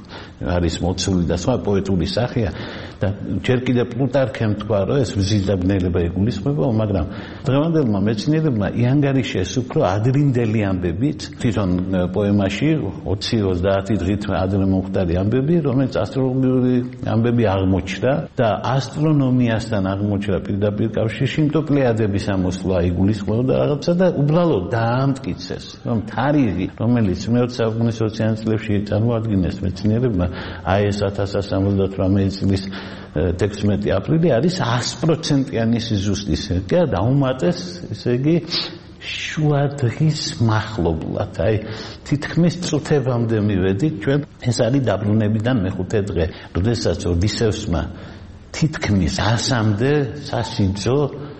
არის მოცული და სხვა პოეტური სახეა და ჯერ კიდევ პლუტარქემ თქვა რომ ეს მზის დაბნელება იგულისხმება, მაგრამ დღევანდელმა მეცნიერებმა იანგარიშეს უფრო ადრინდელი ამბებით, თვითონ პოემაში ოცი ოცდაათი დღით ადრე მომხდარი ამბები, რომელიც ასტროლოგიური ამბები აღმოჩნდა და ასტრონომიასთან აღმოჩნდა პირდაპირ კავშირში პლეიადების ამოსვლა იგულისხმებოდა რაღაცა და უბრალოდ დაამტკიცეს, რომ თარიღი, რომელიც მეოცე საუკუნის ოციან წლებში წარმოადგენს მეცნიერებმა, აი ეს ათას ასი სამოცდათვრამეტი წლის თექვსმეტი აპრილი არის ათი პროცენტიანი სიზუსტის და დაუმატეს, ესე იგი შუა დღის მახლობლად, აი თითქმის წუთებამდე მივედით ჩვენ. ეს არის დაბრუნებიდან მეხუთე დღე, როდესაც ოდისევსმა თითქმის ასამდე სასიძო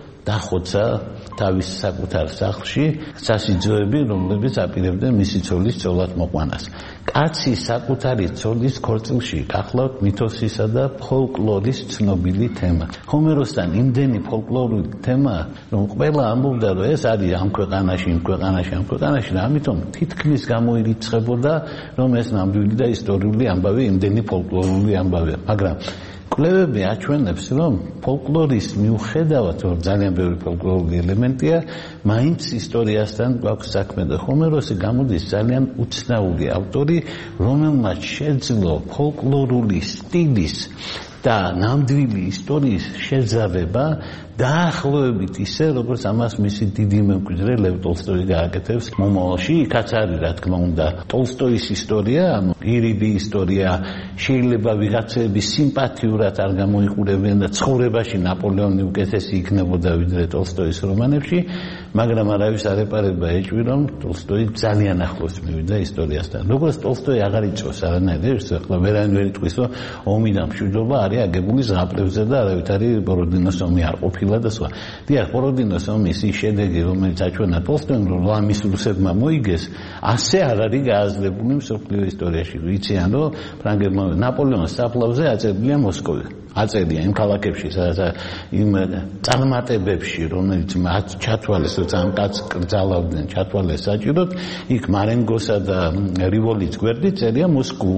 დახოცა თავის საკუთარ სახლში, სასიძოები, რომლებიც აპირებდნენ მისი ცოლის ცოლად მოყვანას. კაცი საკუთარი ცოლის ქორწილში გახლავთ მითოსისა და ფოლკლორის ცნობილი თემა. ჰომეროსთან იმდენი ფოლკლორული თემა, რომ ყველა ამბობდა, რომ ეს არის ამ ქვეყანაში, იმ ქვეყანაში, ამ ქვეყანაში და ამიტომ თითქმის გამოირიცხებოდა, რომ ეს ნამდვილი და ისტორიული ამბავი, იმდენი ფოლკლორული ამბავია. მაგრამ კვლევები აჩვენებს, რომ ფოლკლორის მიუხედავად, რომ ძალიან ბევრი ფოლკლორული ელემენტია, მაინც ისტორიასთან გვაქვს საქმე და ჰომეროსი გამოდის ძალიან უცნაური ავტორი, რომელმაც შეძლო ფოლკლორული სტილის და ნამდვილი ისტორიის შეძაბება დაახლოებით ისე, როგორც ამას მისი დიდი მემკვიდრე ლევ ტოლსტოი გააკეთებს მომავალში. იქაც არის, რა თქმა უნდა, ტოლსტოის ისტორია, ანუ ირიბი ისტორია, შეიძლება ვიღაცები სიმპათიურად არ გამოიყურებიან და ცხოვრებაში ნაპოლეონი უკეთესი იქნებოდა ვიდრე ტოლსტოის რომანებში, მაგრამ არავის არ ეპარება ეჭვი, რომ ტოლსტოი ძალიან ახლოს მივიდა ისტორიასთან. როგორც ტოლსტოი აღარ იწვევს არანაირ ერთს, ახლა ვერანი ვერ იტყვის, რომ ომი და მშვიდობა არის აგებული ზღაპრებზე და არავითარი ბოროდინოს ომი არ ყოფილა. და სხვა. დიახ, ბოროდინოს ომის ის შედეგი, რომელიც აჩვენა ტოლსტოიმ, რომ ლამის რუსებმა მოიგეს, ასე არ არის გააზრებული მსოფლიო ისტორიაში. ვიციან, რომ ფრანგებმა ნაპოლეონის საფლავზე აწერილია მოსკოვი. აწერია იმ ქალაქებში, სადაც იმ წარმატებებში, რომელიც მათ ჩათვალეს, როცა ამ კაცს კრძალავდნენ, ჩათვალეს საჭიროდ, იქ მარენგოსა და რივოლის გვერდით წერია მოსკოვი.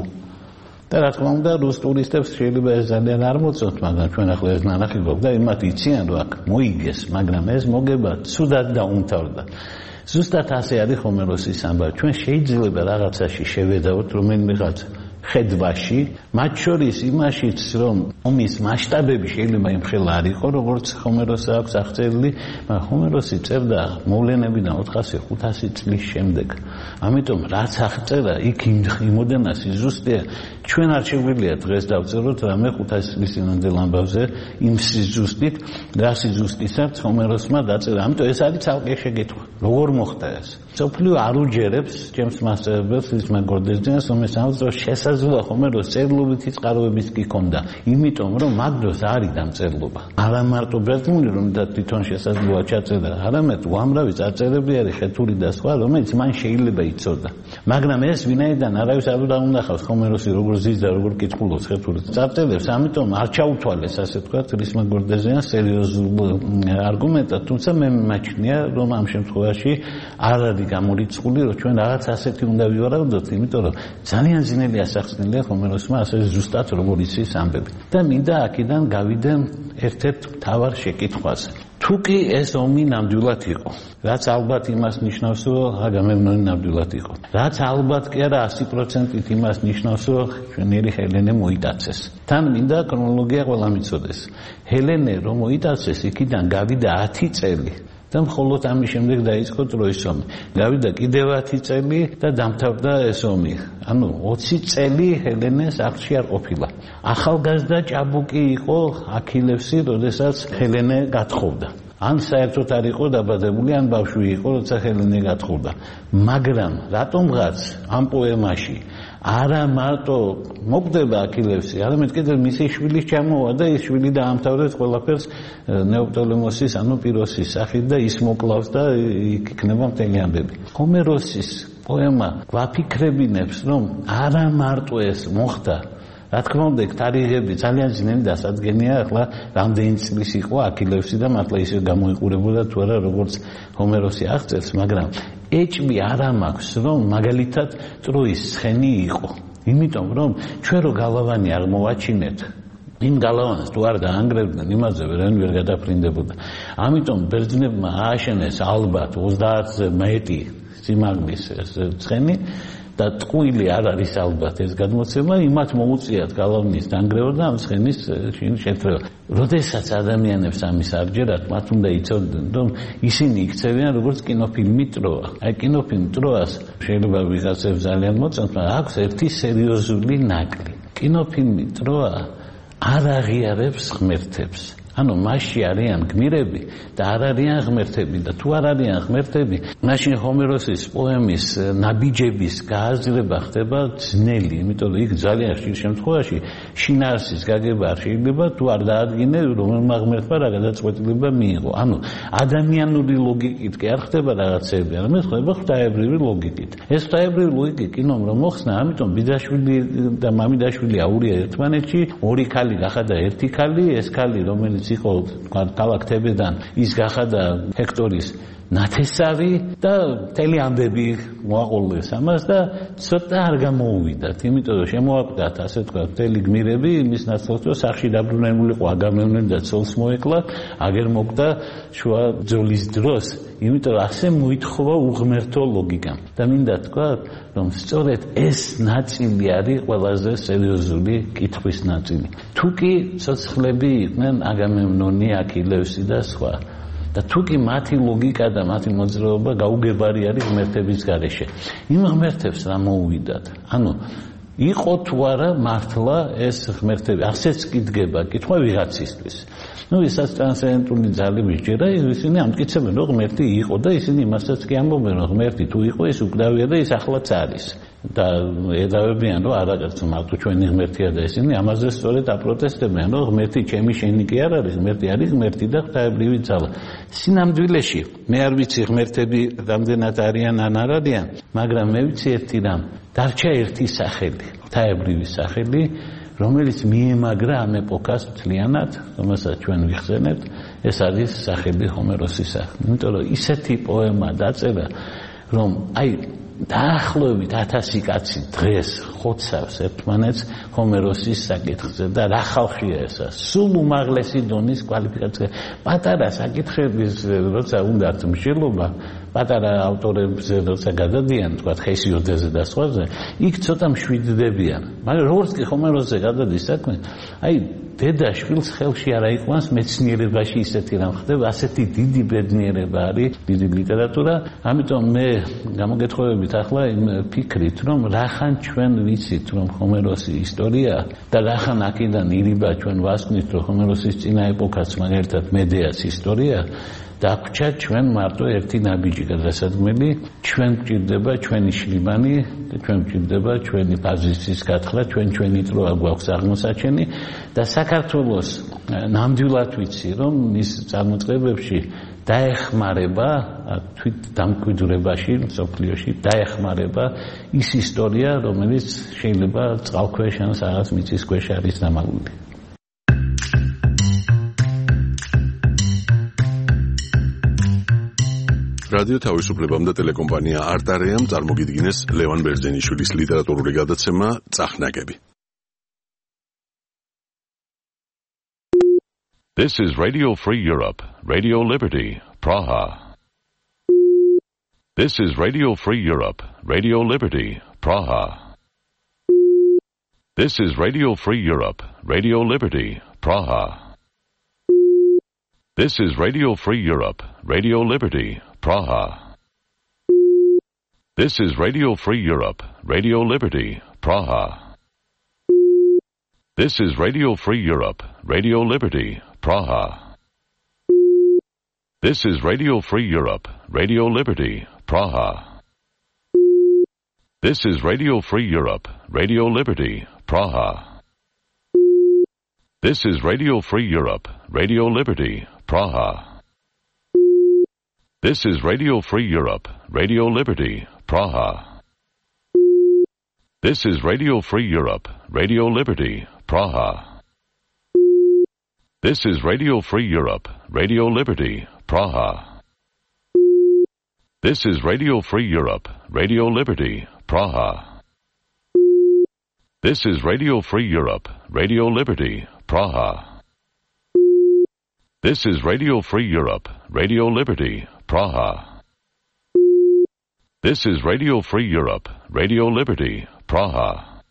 და რა თქმა უნდა, რუს ტურისტებს შეიძლება ეს ძალიან არ მოწონთ, მაგრამ ჩვენ ახლა ეს ნანახი გვაქვს და იმათ იციან, რომ აქ მოიგეს, მაგრამ ეს მოგება ცუდად დაუმთავრდა. ზუსტად ასე არის ჰომეროსის ამბავი. ჩვენ შეიძლება რაღაცაში შევედავოთ რომელიმე რაღაცა ხედვაში, მათ შორის იმაშიც, რომ ომის მასშტაბები შეიძლება იმხელა არ იყო, როგორც ჰომეროსს აქვს აღწერილი, მაგრამ ჰომეროსი წერდა მოვლენებიდან ოთხასი ხუთასი წლის შემდეგ. ამიტომ რაც აღწერა, იქ იმოდენასი ზუსტია, ჩვენ არ შეგვიძლია დღეს დავწეროთ რამე ხუთასი წლის წინანდელ ამბავზე იმ სიზუსტით, რა სიზუსტისაც ჰომეროსმა დაწერა. ამიტომ ეს არის ცალკე შეკითხვა. როგორ მოხდა ეს? სოფლიო არ უჯერებს ჩემს მასწავლებელს ისმა გორდეზიანს, რომელიც ამბობს, შესაძლოა ჰომეროს წერილობითი წყაროებიც კი ჰქონდა, იმიტომ რომ მაგ დროს არის დამწერლობა. არა მარტო ბერძნული, რომ და თვითონ შესაძლოა ჩაწერა, არამედ უამრავი წარწერები არის ხეთური და სხვა, რომელიც მან შეიძლება იცოდა. მაგრამ ეს ვინაიდან არავის არ დაუნახავს ჰომეროსი როგორ ზის და როგორ კითხულობს ხეთური წარწერებს, ამიტომ არ ჩაუთვალეს ასე ვთქვათ ისმა გორდეზიანს სერიოზულ არგუმენტად, თუმცა მე მიმაჩნია, რომ ამ შემთხვევაში არ არის გამორიცხული, რომ ჩვენ რაღაც ასეთი უნდა ვივარაუდოთ, იმიტომ რომ ძალიან ძნელი ასახსნელია ჰომეროსმა ასე ზუსტად როგორ იცის ამბები. და მინდა აქედან გავიდე ერთ-ერთ მთავარ შეკითხვაზე. თუ კი ეს ომი ნამდვილად იყო, რაც ალბათ იმას ნიშნავს, რომ აგამემნონი ნამდვილად იყო. რაც ალბათ კი არა ასი პროცენტით იმას ნიშნავს, რომ ჩვენერი ჰელენე მოიტაცეს. თან მინდა ქრონოლოგია ყველა მიცოდეს. ჰელენე რომ მოიტაცეს, იქიდან გავიდა ათი წელი. და მხოლოდ ამის შემდეგ დაიწყო ტროის ომი. გავიდა კიდევ ათი წელი და დამთავრდა ეს ომი. ანუ ოცი წელი ჰელენე სახლში არ ყოფილა. ახალგაზრდა ჭაბუკი იყო აქილევსი, როდესაც ჰელენე გათხოვდა. ან საერთოდ არ იყო დაბადებული, ან ბავშვი იყო, როცა ჰელენე გათხოვდა. მაგრამ რატომღაც ამ პოემაში არა მარტო მოგდება აქილევსი, არამედ კიდევ მისი შვილის ჩამოვა და ის შვილი დაამთავრებს ყველაფერს ნეოპტოლემოსის, ანუ პიროსის სახით და ის მოკლავს და იქნება მთელი ამბები. ჰომეროსის პოემა გვაფიქრებინებს, რომ არა მარტო ეს მოხდა. რა თქმა უნდა, თარიღები ძალიან ძნელი დასადგენია, ახლა რამდენი წლის იყო აქილევსი და მართლა ისე გამოიყურებოდა თუ არა, როგორც ჰომეროსი აღწერს, მაგრამ ეჭვი არა მაქვს, რომ მაგალითად ტროის ცხენი იყო. იმიტომ რომ ჩვენ რო გალავანი არ მოვაჩინეთ, იმ გალავანს თუ არ დაანგრევდნენ, იმაზე ვერანი ვერ გადაფრინდებოდა. ამიტომ ბერძნებმა ააშენეს ალბათ ოცდაათზე მეტი სიმაღლის ცხენი და ტყუილი არ არის ალბათ ეს გადმოცემა, იმათ მოუწიათ გალავნის დანგრევა და ამ ცხენის შეთრევა. როდესაც ადამიანებს ამის არ ჯერათ, მათ უნდა იცოდნენ, რომ ისინი იქცევიან როგორც კინოფილმი ტროა. აი კინოფილმ ტროას შეიძლება ვიღაცებს ძალიან მოწონთ, მაგრამ აქვს ერთი სერიოზული ნაკლი. კინოფილმი ტროა არ აღიარებს ღმერთებს. ანუ მასში არიან გმირები და არ არიან ღმერთები და თუ არ არიან ღმერთები, მაშინ ჰომეროსის პოემის ნაბიჯების გააზრება ხდება ძნელი, იმიტომ რომ იქ ძალიან ხშირ შემთხვევაში შინაარსის გაგება არ შეიძლება თუ არ დაადგინე რომელმა ღმერთმა რა გადაწყვეტილება მიიღო. ანუ ადამიანური ლოგიკით კი არ ხდება რაღაცები, არამედ ხდება ღვთაებრივი ლოგიკით. ეს ღვთაებრივი ლოგიკი კინომ რომ მოხსნა, ამიტომ ბიძაშვილი და მამიდაშვილი აურია ერთმანეთში, ორი ქალი გახადა ერთი ქალი, ეს ქალი რომელიც იყო ქალაქ თებედან ის გახადა ჰექტორის ნათესავი და მთელი ამბები მოაყოლეს ამას და ცოტა არ გამოუვიდათ, იმიტომ რომ შემოაკვდათ ასე თქვა მთელი გმირები იმის ნაცვლად, რომ სახლში დაბრუნებულიყო აგამემნონი და ცოლს მოეკლა, აგერ მოკვდა შუა ბრძოლის დროს, იმიტომ რომ ასე მოითხოვა უღმერთო ლოგიკამ. და მინდა თქვა, რომ სწორედ ეს ნაწილი არის ყველაზე სერიოზული კითხვის ნაწილი. თუ კი ცოცხლები იყვნენ აგამემნონი, აქილევსი და სხვა, და თუ კი მათი ლოგიკა და მათი მოძრაობა გაუგებარი არის ღმერთების გარეშე, იმ ღმერთებს რა მოუვიდათ? ანუ იყო თუ არა მართლა ეს ღმერთები? ასეც კი დგება კითხვა ვიღაცისთვის. ну ისაც ტრანსცენდენტული ძალების ჯერა ისინი ამტკიცებენ რომ ღმერთი იყო და ისინი იმასაც კი ამბობენ რომ ღმერთი თუ იყო ის უკვდავია და ის ახლაც არის და ედავებიან რომ არაკაც მარტო ჩვენი ღმერთია და ისინი ამაზე სწორედ აპროტესტებიან რომ ღმერთი ჩემი შენი კი არ არის, ღმერთი არის ღმერთი და ღვთაებრივი ძალა. სინამდვილეში მე არ ვიცი ღმერთები რამდენად არიან ან არ არიან, მაგრამ მე ვიცი ერთი რამ, დარჩა ერთი სახელი, ღვთაებრივი სახელი, რომელიც მიემაგრა ამ ეპოქას მთლიანად, რომელსაც ჩვენ ვიხსენებთ, ეს არის სახელი ჰომეროსის სახელი. იმიტომ რომ ისეთი პოემა დაწერა, რომ აი დაახლოებით ათასი კაცი დღეს ხოცავს ერთმანეთს ჰომეროსის საკითხზე და რა ხალხია ესა? სულ უმაღლესი დონის კვალიფიკაცია. პატარა საკითხების როცა უნდათ მსჯელობა, პატარა ავტორებზე როცა გადადიან, თქვა ხესიოძეზე და სხვაზე, იქ ცოტა მშვიდდებიან. მაგრამ როგორც კი ხომეროსზე გადადის საქმე, აი დედა შვილს ხელში არ აიყვანს მეცნიერებაში ისეთი რამ ხდება, ასეთი დიდი ბედნიერება არის დიდი ლიტერატურა, ამიტომ მე გამოგეთხოვებით ახლა იმ ფიქრით, რომ რახან ჩვენ ვიცით, რომ ხომეროსი ისტორია და რახან აქედან ირიბა ჩვენ ვასკვნით, რომ ხომეროსის წინა ეპოქაც მაგალითად მედეას ისტორია და გვჭირ ჩვენ მარტო ერთი ნაბიჯი გადასადგმელი, ჩვენ გვჭირდება ჩვენი შლიბანი, ჩვენ გვჭირდება ჩვენი პოზიციის გათხრა, ჩვენ ჩვენი დროა გვაქვს აღმოსაჩენი და საქართველოს ნამდვილად ვიცი, რომ ის წარმოწყებებში დაეხმარება თვით დამკვიდრებაში, სოფლიოში დაეხმარება ის ისტორია, რომელიც შეიძლება წყალქვეშ ან რაღაც მიწის ქვეშ არის დამალული. რადიო თავისუფლებამ და ტელეკომპანია არტარეამ წარმოგიდგინეს ლევან ბერძენიშვილის ლიტერატურული გადაცემა წახნაგები. This is Radio Free Europe, Radio Liberty, Praha. This is Radio Free Europe, Radio Liberty, Praha. This is Radio Free Europe, Radio Liberty, Praha. This is Radio Free Europe, Radio Liberty, Praha. This is Radio Free Europe, Radio Liberty, Praha. This is Radio Free Europe, Radio Liberty, Praha. This is Radio Free Europe, Radio Liberty, Praha. This is Radio Free Europe, Radio Liberty, Praha. This is Radio Free Europe, Radio Liberty, Praha. This is Radio Free Europe, Radio Liberty, Praha. This is Radio Free Europe, Radio Liberty, Praha. This is Radio Free Europe, Radio Liberty, Praha. This is Radio Free Europe, Radio Liberty, Praha. This is Radio Free Europe, Radio Liberty, Praha. This is Radio Free Europe, Radio Liberty, Praha. This is Radio Free Europe, Radio Liberty, Praha.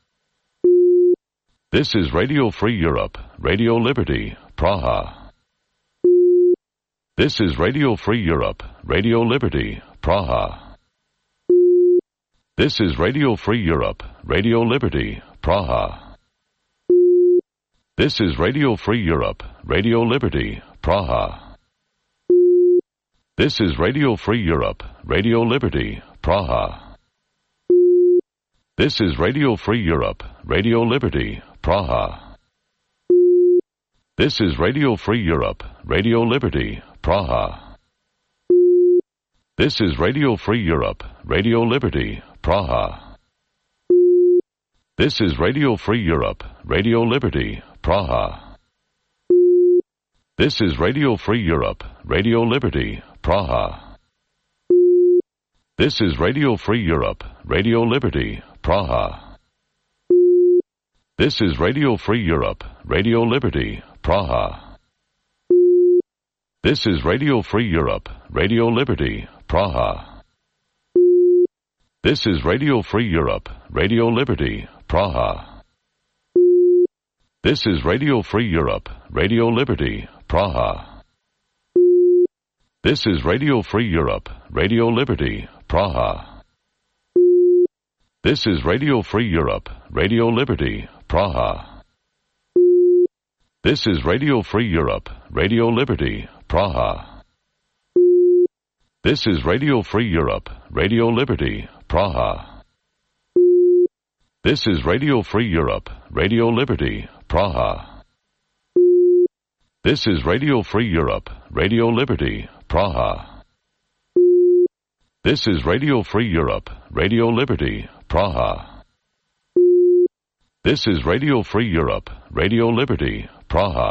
This is Radio Free Europe, Radio Liberty, Praha. This is Radio Free Europe, Radio Liberty, Praha. This is Radio Free Europe, Radio Liberty, Praha. This is Radio Free Europe, Radio Liberty, Praha. This is Radio Free Europe, Radio Liberty, Praha. This is Radio Free Europe, Radio Liberty, Praha. This is Radio Free Europe, Radio Liberty, Praha. This is Radio Free Europe, Radio Liberty, Praha. This is Radio Free Europe, Radio Liberty, Praha. This is Radio Free Europe, Radio Liberty, Praha. This is Radio Free Europe, Radio Liberty, Praha. This is Radio Free Europe, Radio Liberty, Praha. This is Radio Free Europe, Radio Liberty, Praha. This is Radio Free Europe, Radio Liberty, Praha. This is Radio Free Europe, Radio Liberty, Praha. This is Radio Free Europe, Radio Liberty, Praha. This is Radio Free Europe, Radio Liberty, Praha. This is Radio Free Europe, Radio Liberty, Praha. This is Radio Free Europe, Radio Liberty, Praha. This is Radio Free Europe, Radio Liberty, Praha. This is Radio Free Europe, Radio Liberty, Praha. This is Radio Free Europe, Radio Liberty, Praha. This is Radio Free Europe, Radio Liberty, Praha.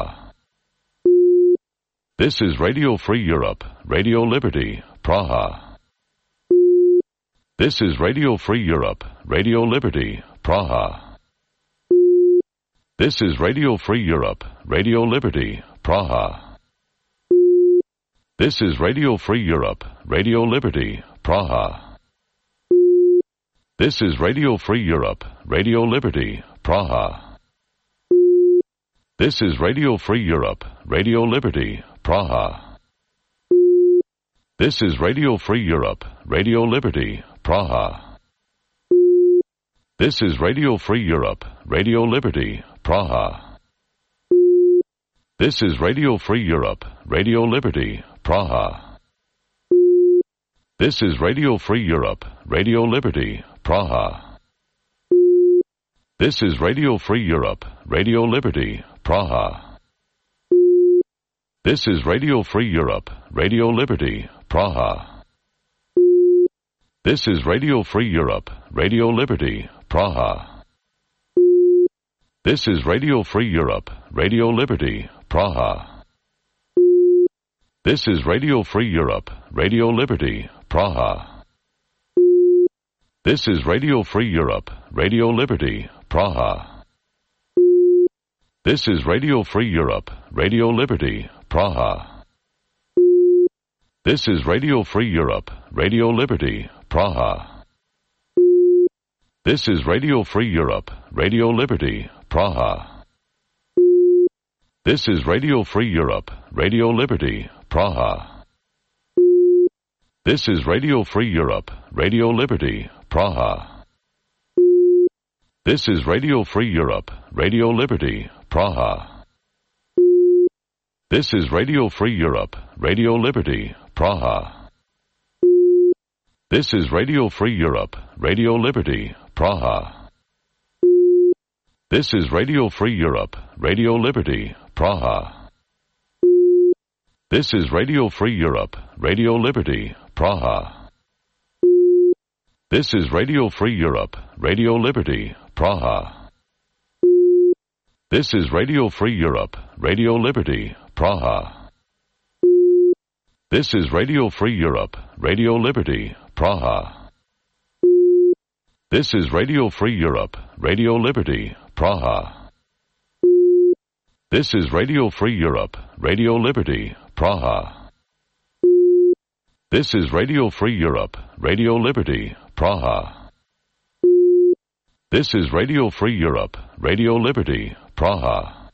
This is Radio Free Europe, Radio Liberty, Praha. This is Radio Free Europe, Radio Liberty, Praha. This is Radio Free Europe, Radio Liberty, Praha. This is Radio Free Europe, Radio Liberty, Praha. This is Radio Free Europe, Radio Liberty, Praha. This is Radio Free Europe, Radio Liberty, Praha. This is Radio Free Europe, Radio Liberty, Praha. This is Radio Free Europe, Radio Liberty, Praha. This is Radio Free Europe, Radio Liberty, Praha. This is Radio Free Europe, Radio Liberty, Praha. This is Radio Free Europe, Radio Liberty, Praha. This is Radio Free Europe, Radio Liberty, Praha. This is Radio Free Europe, Radio Liberty, Praha. This is Radio Free Europe, Radio Liberty, Praha. This is Radio Free Europe, Radio Liberty, Praha. This is Radio Free Europe, Radio Liberty, Praha. This is Radio Free Europe, Radio Liberty, Praha. This is Radio Free Europe, Radio Liberty, Praha. This is Radio Free Europe, Radio Liberty, Praha. This is Radio Free Europe, Radio Liberty, Praha. This is Radio Free Europe, Radio Liberty, Praha. This is Radio Free Europe, Radio Liberty, Praha. This is Radio Free Europe, Radio Liberty, Praha. This is Radio Free Europe, Radio Liberty, Praha. This is Radio Free Europe, Radio Liberty, Praha. This is Radio Free Europe, Radio Liberty, Praha. This is Radio Free Europe, Radio Liberty, Praha. This is Radio Free Europe, Radio Liberty, Praha. This is Radio Free Europe, Radio Liberty, Praha. This is Radio Free Europe, Radio Liberty, Praha. This is Radio Free Europe, Radio Liberty, Praha. This is Radio Free Europe, Radio Liberty, Praha. This is Radio Free Europe, Radio Liberty, Praha.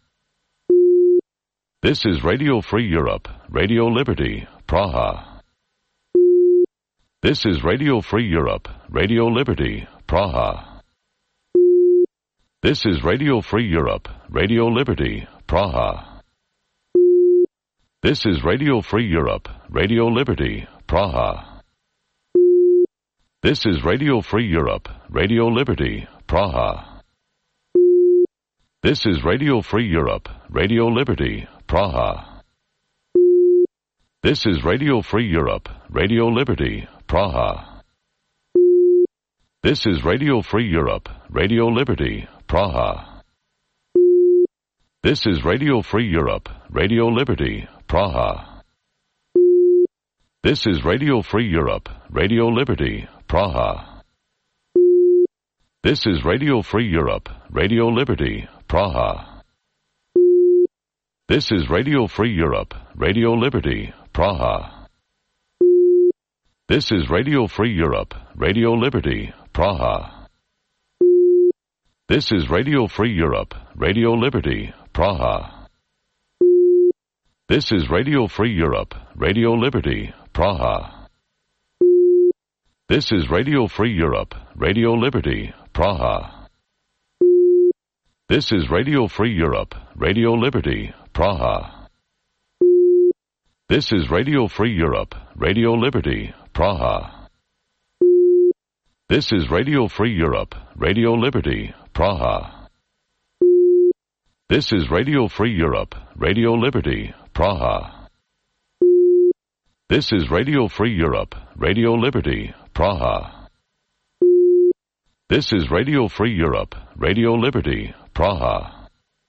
This is Radio Free Europe, Radio Liberty, Praha. This is Radio Free Europe, Radio Liberty, Praha. This is Radio Free Europe, Radio Liberty, Praha. This is Radio Free Europe, Radio Liberty, Praha. This is Radio Free Europe, Radio Liberty, Praha. This is Radio Free Europe, Radio Liberty, Praha. This is Radio Free Europe, Radio Liberty, Praha. This is Radio Free Europe, Radio Liberty, Praha. This is Radio Free Europe, Radio Liberty, Praha. This is Radio Free Europe, Radio Liberty, Praha. This is Radio Free Europe, Radio Liberty, Praha. This is Radio Free Europe, Radio Liberty, Praha. This is Radio Free Europe, Radio Liberty, Praha. This is Radio Free Europe, Radio Liberty, Praha. This is Radio Free Europe, Radio Liberty, Praha. This is Radio Free Europe, Radio Liberty, Praha. This is Radio Free Europe, Radio Liberty, Praha. This is Radio Free Europe, Radio Liberty, Praha. This is Radio Free Europe, Radio Liberty, Praha. This is Radio Free Europe, Radio Liberty, Praha. This is Radio Free Europe, Radio Liberty, Praha. This is Radio Free Europe, Radio Liberty, Praha.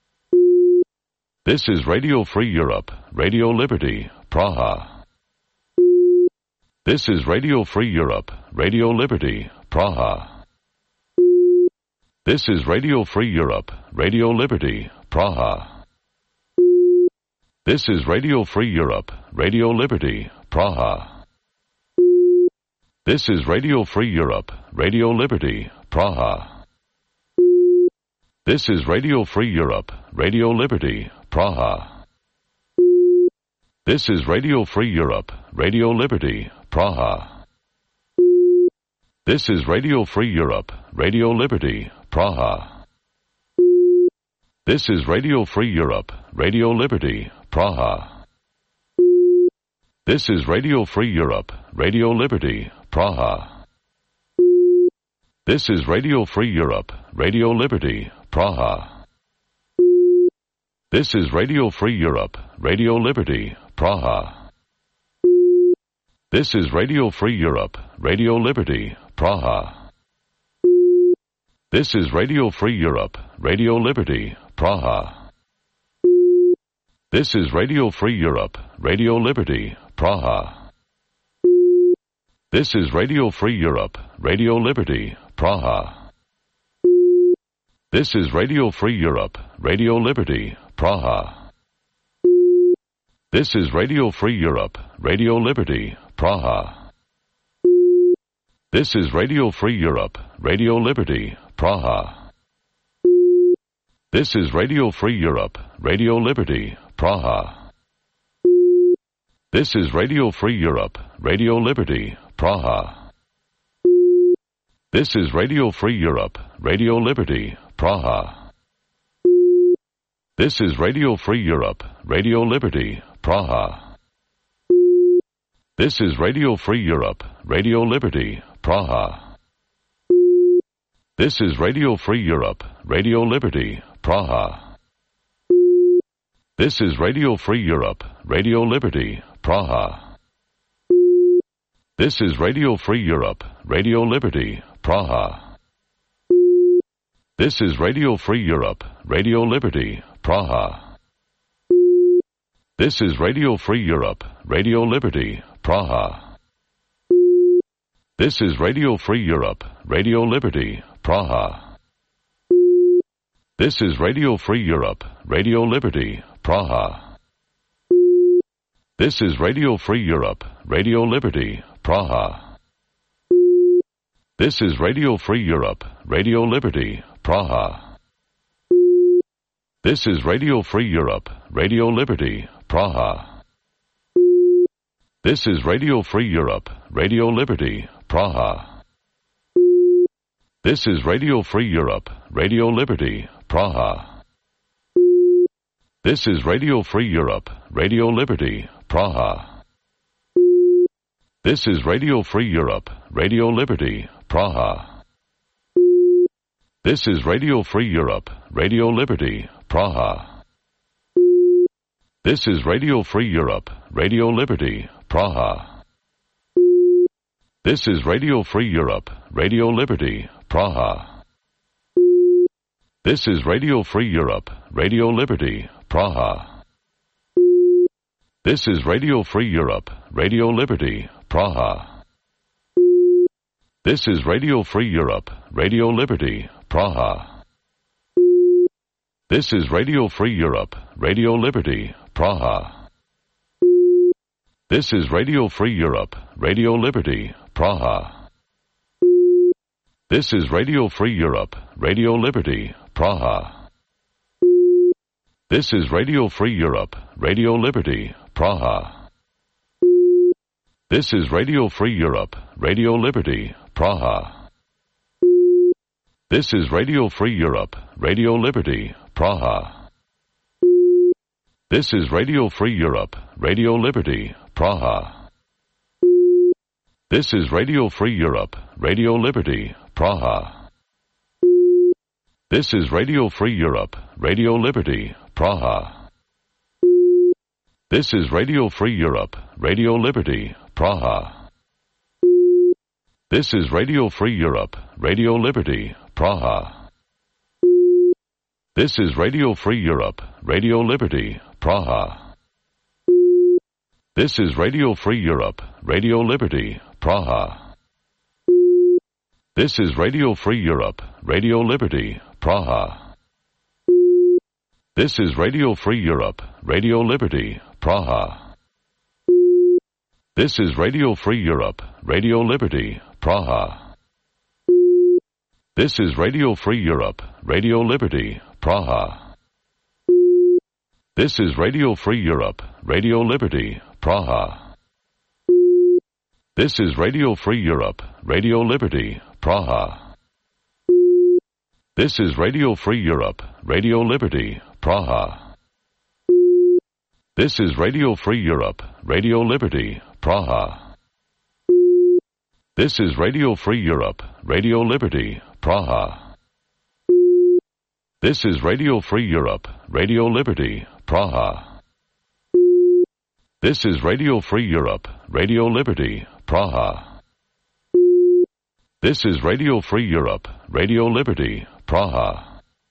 This is Radio Free Europe, Radio Liberty, Praha. This is Radio Free Europe, Radio Liberty, Praha. This is Radio Free Europe, Radio Liberty, Praha. This is Radio Free Europe, Radio Liberty, Praha. This is Radio Free Europe, Radio Liberty, Praha. This is Radio Free Europe, Radio Liberty, Praha. This is Radio Free Europe, Radio Liberty, Praha. This is Radio Free Europe, Radio Liberty, Praha. This is Radio Free Europe, Radio Liberty, Praha. This is Radio Free Europe, Radio Liberty, Praha. This is Radio Free Europe, Radio Liberty, Praha. This is Radio Free Europe, Radio Liberty, Praha. This is Radio Free Europe, Radio Liberty, Praha. This is Radio Free Europe, Radio Liberty, Praha. This is Radio Free Europe, Radio Liberty, Praha. This is Radio Free Europe, Radio Liberty, Praha. This is Radio Free Europe, Radio Liberty, Praha. This is Radio Free Europe, Radio Liberty, Praha. This is Radio Free Europe, Radio Liberty, Praha. This is Radio Free Europe, Radio Liberty, Praha. This is Radio Free Europe, Radio Liberty, Praha. This is Radio Free Europe, Radio Liberty, Praha. This is Radio Free Europe, Radio Liberty, Praha. This is Radio Free Europe, Radio Liberty, Praha. This is Radio Free Europe, Radio Liberty, Praha. This is Radio Free Europe, Radio Liberty, Praha. This is Radio Free Europe, Radio Liberty, Praha. This is Radio Free Europe, Radio Liberty, Praha. This is Radio Free Europe, Radio Liberty, Praha. This is Radio Free Europe, Radio Liberty, Praha. This is Radio Free Europe, Radio Liberty, Praha. This is Radio Free Europe, Radio Liberty, Praha. This is Radio Free Europe, Radio Liberty, Praha. This is Radio Free Europe, Radio Liberty, Praha. This is Radio Free Europe, Radio Liberty, Praha. This is Radio Free Europe, Radio Liberty, Praha. This is Radio Free Europe, Radio Liberty, Praha. This is Radio Free Europe, Radio Liberty, Praha. This is Radio Free Europe, Radio Liberty, Praha. This is Radio Free Europe, Radio Liberty, Praha. This is Radio Free Europe, Radio Liberty, Praha. This is Radio Free Europe, Radio Liberty, Praha. This is Radio Free Europe, Radio Liberty, Praha. This is Radio Free Europe, Radio Liberty, Praha. This is Radio Free Europe, Radio Liberty, Praha. This is Radio Free Europe, Radio Liberty, Praha. This is Radio Free Europe, Radio Liberty, Praha. This is Radio Free Europe, Radio Liberty, Praha. This is Radio Free Europe, Radio Liberty, Praha. This is Radio Free Europe, Radio Liberty, Praha. This is Radio Free Europe, Radio Liberty, Praha. This is Radio Free Europe, Radio Liberty, Praha. This is Radio Free Europe, Radio Liberty, Praha. This is Radio Free Europe, Radio Liberty, Praha. This is Radio Free Europe, Radio Liberty, Praha. This is Radio Free Europe, Radio Liberty, Praha. This is Radio Free Europe, Radio Liberty, Praha. This is Radio Free Europe, Radio Liberty, Praha. This is Radio Free Europe, Radio Liberty, Praha. This is Radio Free Europe, Radio Liberty, Praha. This is Radio Free Europe, Radio Liberty, Praha. This is Radio Free Europe, Radio Liberty, Praha. This is Radio Free Europe, Radio Liberty, Praha. This is Radio Free Europe, Radio Liberty, Praha. This is Radio Free Europe, Radio Liberty, Praha. This is Radio Free Europe, Radio Liberty, Praha. This is Radio Free Europe, Radio Liberty, Praha. This is Radio Free Europe, Radio Liberty, Praha. This is Radio Free Europe, Radio Liberty, Praha.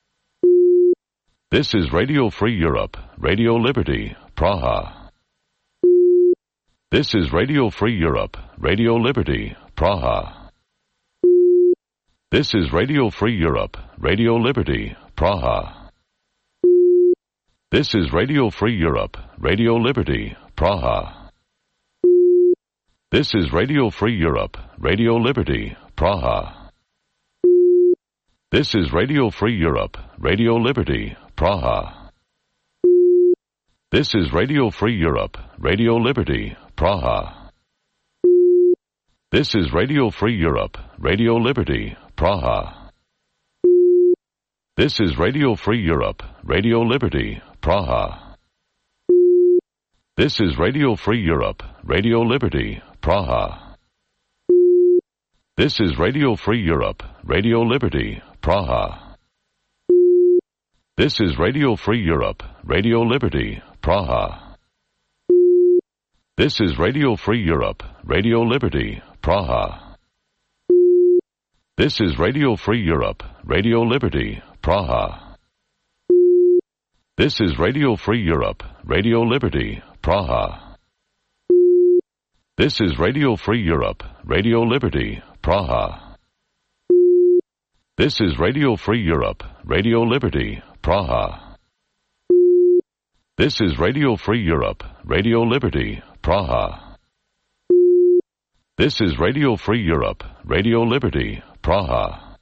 This is Radio Free Europe, Radio Liberty, Praha. This is Radio Free Europe, Radio Liberty, Praha. This is Radio Free Europe, Radio Liberty, Praha. This is Radio Free Europe, Radio Liberty, Praha. This is Radio Free Europe, Radio Liberty, Praha. This is Radio Free Europe, Radio Liberty, Praha. This is Radio Free Europe, Radio Liberty, Praha. This is Radio Free Europe, Radio Liberty, Praha. This is Radio Free Europe, Radio Liberty, Praha. This is Radio Free Europe, Radio Liberty, Praha. This is Radio Free Europe, Radio Liberty, Praha. This is Radio Free Europe, Radio Liberty, Praha. This is Radio Free Europe, Radio Liberty, Praha. This is Radio Free Europe, Radio Liberty, Praha. This is Radio Free Europe, Radio Liberty, Praha. This is Radio Free Europe, Radio Liberty, Praha. This is Radio Free Europe, Radio Liberty, Praha. This is Radio Free Europe, Radio Liberty, Praha. This is Radio Free Europe, Radio Liberty, Praha.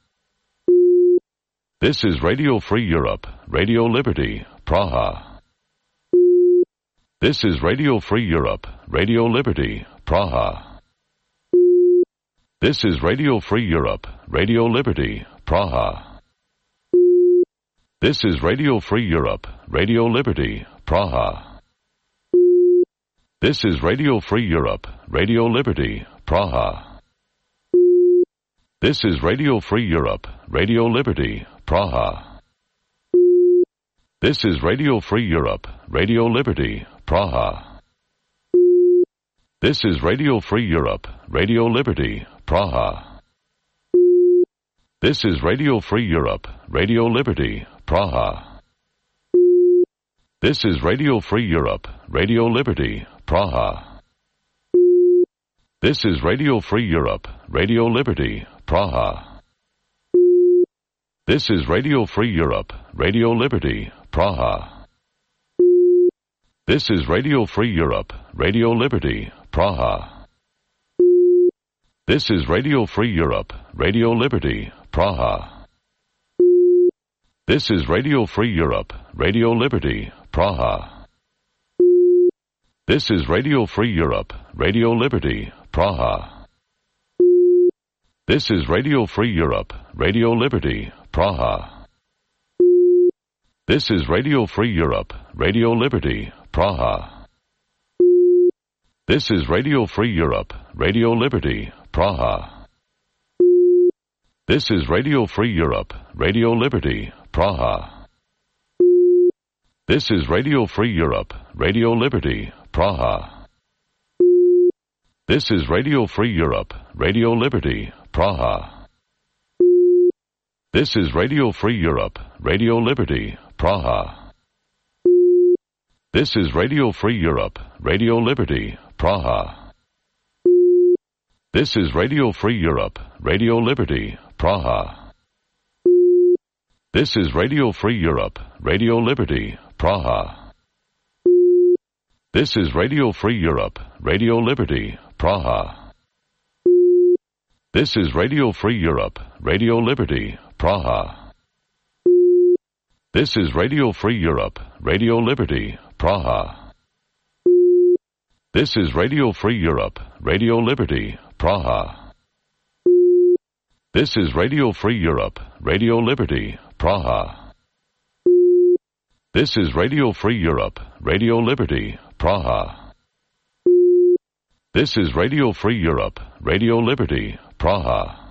This is Radio Free Europe, Radio Liberty, Praha. This is Radio Free Europe, Radio Liberty, Praha. This is Radio Free Europe, Radio Liberty, Praha. This is Radio Free Europe, Radio Liberty, Praha. This is Radio Free Europe, Radio Liberty, Praha. This is Radio Free Europe, Radio Liberty, Praha. This is Radio Free Europe, Radio Liberty, Praha. This is Radio Free Europe, Radio Liberty, Praha. This is Radio Free Europe, Radio Liberty, Praha. This is Radio Free Europe, Radio Liberty, Praha. This is Radio Free Europe, Radio Liberty, Praha. This is Radio Free Europe, Radio Liberty, Praha. This is Radio Free Europe, Radio Liberty, Praha. This is Radio Free Europe, Radio Liberty, Praha. This is Radio Free Europe, Radio Liberty, Praha. This is Radio Free Europe, Radio Liberty, Praha. This is Radio Free Europe, Radio Liberty, Praha. This is Radio Free Europe, Radio Liberty, Praha. This is Radio Free Europe, Radio Liberty, Praha. This is Radio Free Europe, Radio Liberty, Praha. This is Radio Free Europe, Radio Liberty, Praha. This is Radio Free Europe, Radio Liberty, Praha. This is Radio Free Europe, Radio Liberty, Praha. This is Radio Free Europe, Radio Liberty, Praha. This is Radio Free Europe, Radio Liberty, Praha. This is Radio Free Europe, Radio Liberty, Praha. This is Radio Free Europe, Radio Liberty, Praha. This is Radio Free Europe, Radio Liberty, Praha. This is Radio Free Europe, Radio Liberty, Praha. This is Radio Free Europe, Radio Liberty, Praha. This is Radio Free Europe, Radio Liberty, Praha. This is Radio Free Europe, Radio Liberty, Praha. This is Radio Free Europe, Radio Liberty, Praha.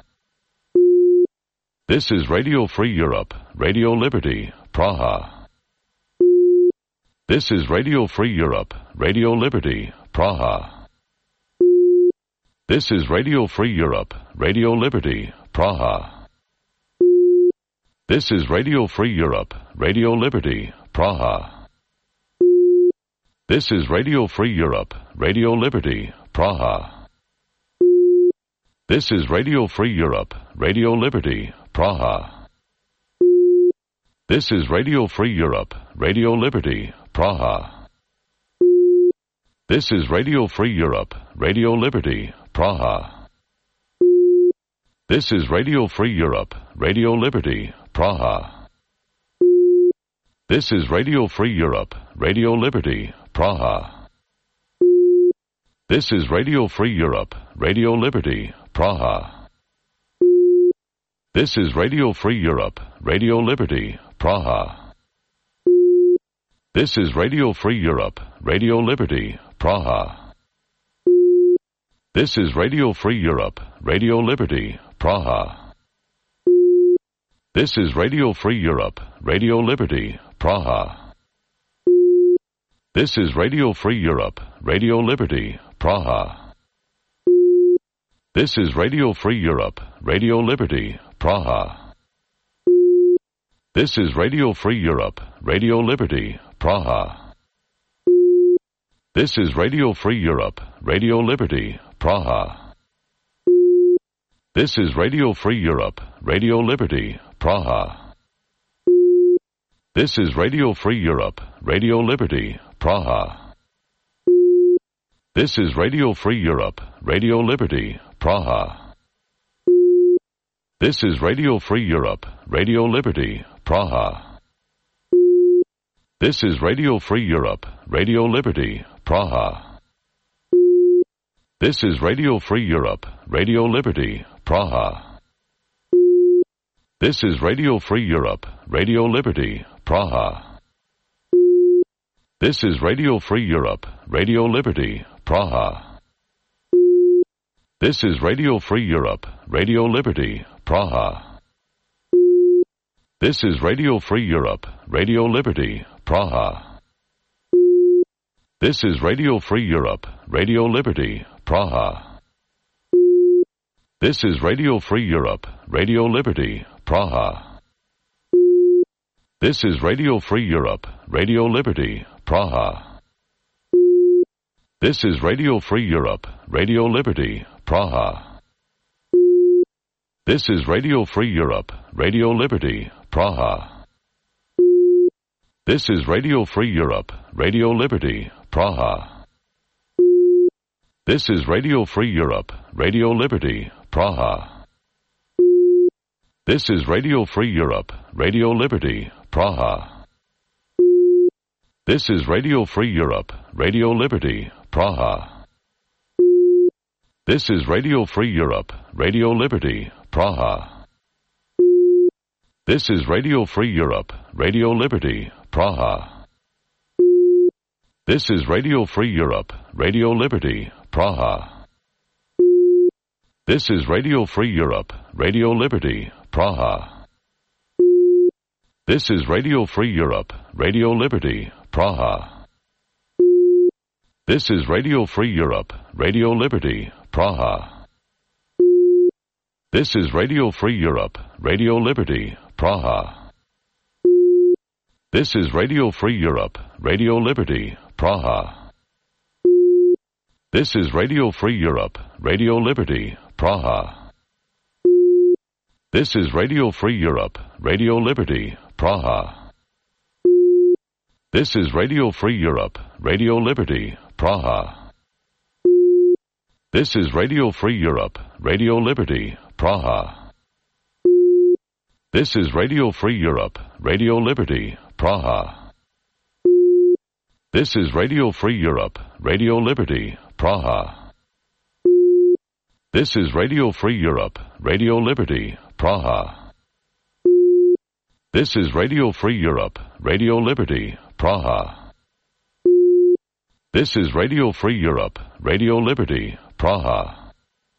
This is Radio Free Europe, Radio Liberty, Praha. This is Radio Free Europe, Radio Liberty, Praha. This is Radio Free Europe, Radio Liberty, Praha. This is Radio Free Europe, Radio Liberty, Praha. This is Radio Free Europe, Radio Liberty, Praha. This is Radio Free Europe, Radio Liberty, Praha. This is Radio Free Europe, Radio Liberty, Praha. This is Radio Free Europe, Radio Liberty, Praha. This is Radio Free Europe, Radio Liberty, Praha. This is Radio Free Europe, Radio Liberty, Praha. This is Radio Free Europe, Radio Liberty, Praha. This is Radio Free Europe, Radio Liberty, Praha. This is Radio Free Europe, Radio Liberty, Praha. This is Radio Free Europe, Radio Liberty, Praha. This is Radio Free Europe, Radio Liberty, Praha. This is Radio Free Europe, Radio Liberty, Praha. This is Radio Free Europe, Radio Liberty, Praha. This is Radio Free Europe, Radio Liberty, Praha. This is Radio Free Europe, Radio Liberty, Praha. This is Radio Free Europe, Radio Liberty, Praha. This is Radio Free Europe, Radio Liberty, Praha. This is Radio Free Europe, Radio Liberty, Praha. This is Radio Free Europe, Radio Liberty, Praha. This is Radio Free Europe, Radio Liberty, Praha. This is Radio Free Europe, Radio Liberty, Praha. This is Radio Free Europe, Radio Liberty, Praha. This is Radio Free Europe, Radio Liberty, Praha. This is Radio Free Europe, Radio Liberty, Praha. This is Radio Free Europe, Radio Liberty, Praha. This is Radio Free Europe, Radio Liberty, Praha. This is Radio Free Europe, Radio Liberty, Praha. This is Radio Free Europe, Radio Liberty, Praha. This is Radio Free Europe, Radio Liberty, Praha. This is Radio Free Europe, Radio Liberty, Praha. This is Radio Free Europe, Radio Liberty, Praha. This is Radio Free Europe, Radio Liberty, Praha. This is Radio Free Europe, Radio Liberty, Praha. This is Radio Free Europe, Radio Liberty, Praha. This is Radio Free Europe, Radio Liberty, Praha. This is Radio Free Europe, Radio Liberty, Praha. This is Radio Free Europe, Radio Liberty, Praha. This is Radio Free Europe, Radio Liberty, Praha. This is Radio Free Europe, Radio Liberty, Praha. This is Radio Free Europe, Radio Liberty, Praha. This is Radio Free Europe, Radio Liberty, Praha. This is Radio Free Europe, Radio Liberty, Praha. This is Radio Free Europe, Radio Liberty, Praha. This is Radio Free Europe, Radio Liberty, Praha. This is Radio Free Europe, Radio Liberty, Praha. This is Radio Free Europe, Radio Liberty, Praha. This is Radio Free Europe, Radio Liberty, Praha. This is Radio Free Europe, Radio Liberty, Praha. This is Radio Free Europe, Radio Liberty, Praha. This is Radio Free Europe, Radio Liberty, Praha. This is Radio Free Europe, Radio Liberty, Praha.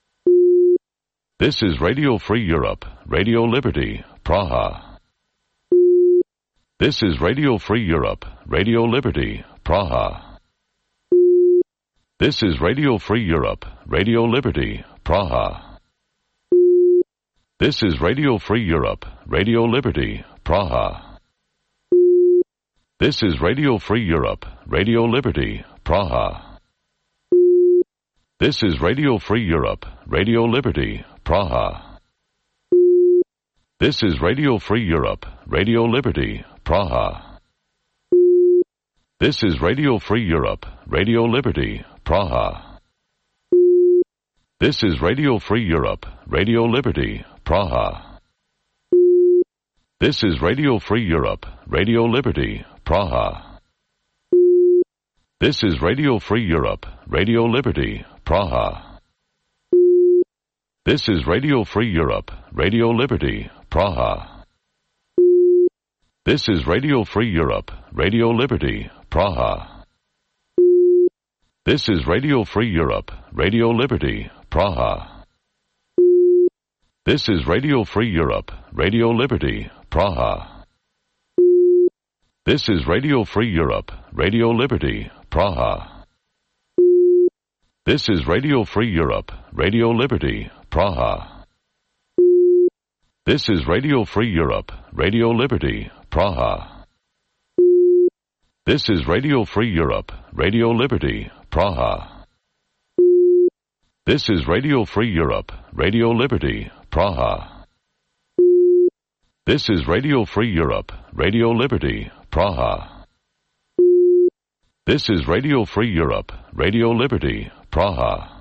This is Radio Free Europe, Radio Liberty, Praha. This is Radio Free Europe, Radio Liberty, Praha. This is Radio Free Europe, Radio Liberty, Praha. This is Radio Free Europe, Radio Liberty, Praha. This is Radio Free Europe, Radio Liberty, Praha. This is Radio Free Europe, Radio Liberty, Praha. This is Radio Free Europe, Radio Liberty, Praha. This is Radio Free Europe, Radio Liberty, Praha. This is Radio Free Europe, Radio Liberty, Praha. This is Radio Free Europe, Radio Liberty, Praha. This is Radio Free Europe, Radio Liberty, Praha. This is Radio Free Europe, Radio Liberty, Praha. This is Radio Free Europe, Radio Liberty, Praha. This is Radio Free Europe, Radio Liberty, Praha. This is Radio Free Europe, Radio Liberty, Praha. This is Radio Free Europe, Radio Liberty, Praha. This is Radio Free Europe, Radio Liberty, Praha. This is Radio Free Europe, Radio Liberty, Praha. This is Radio Free Europe, Radio Liberty, Praha. This is Radio Free Europe, Radio Liberty, Praha. This is Radio Free Europe, Radio Liberty, Praha. This is Radio Free Europe, Radio Liberty, Praha.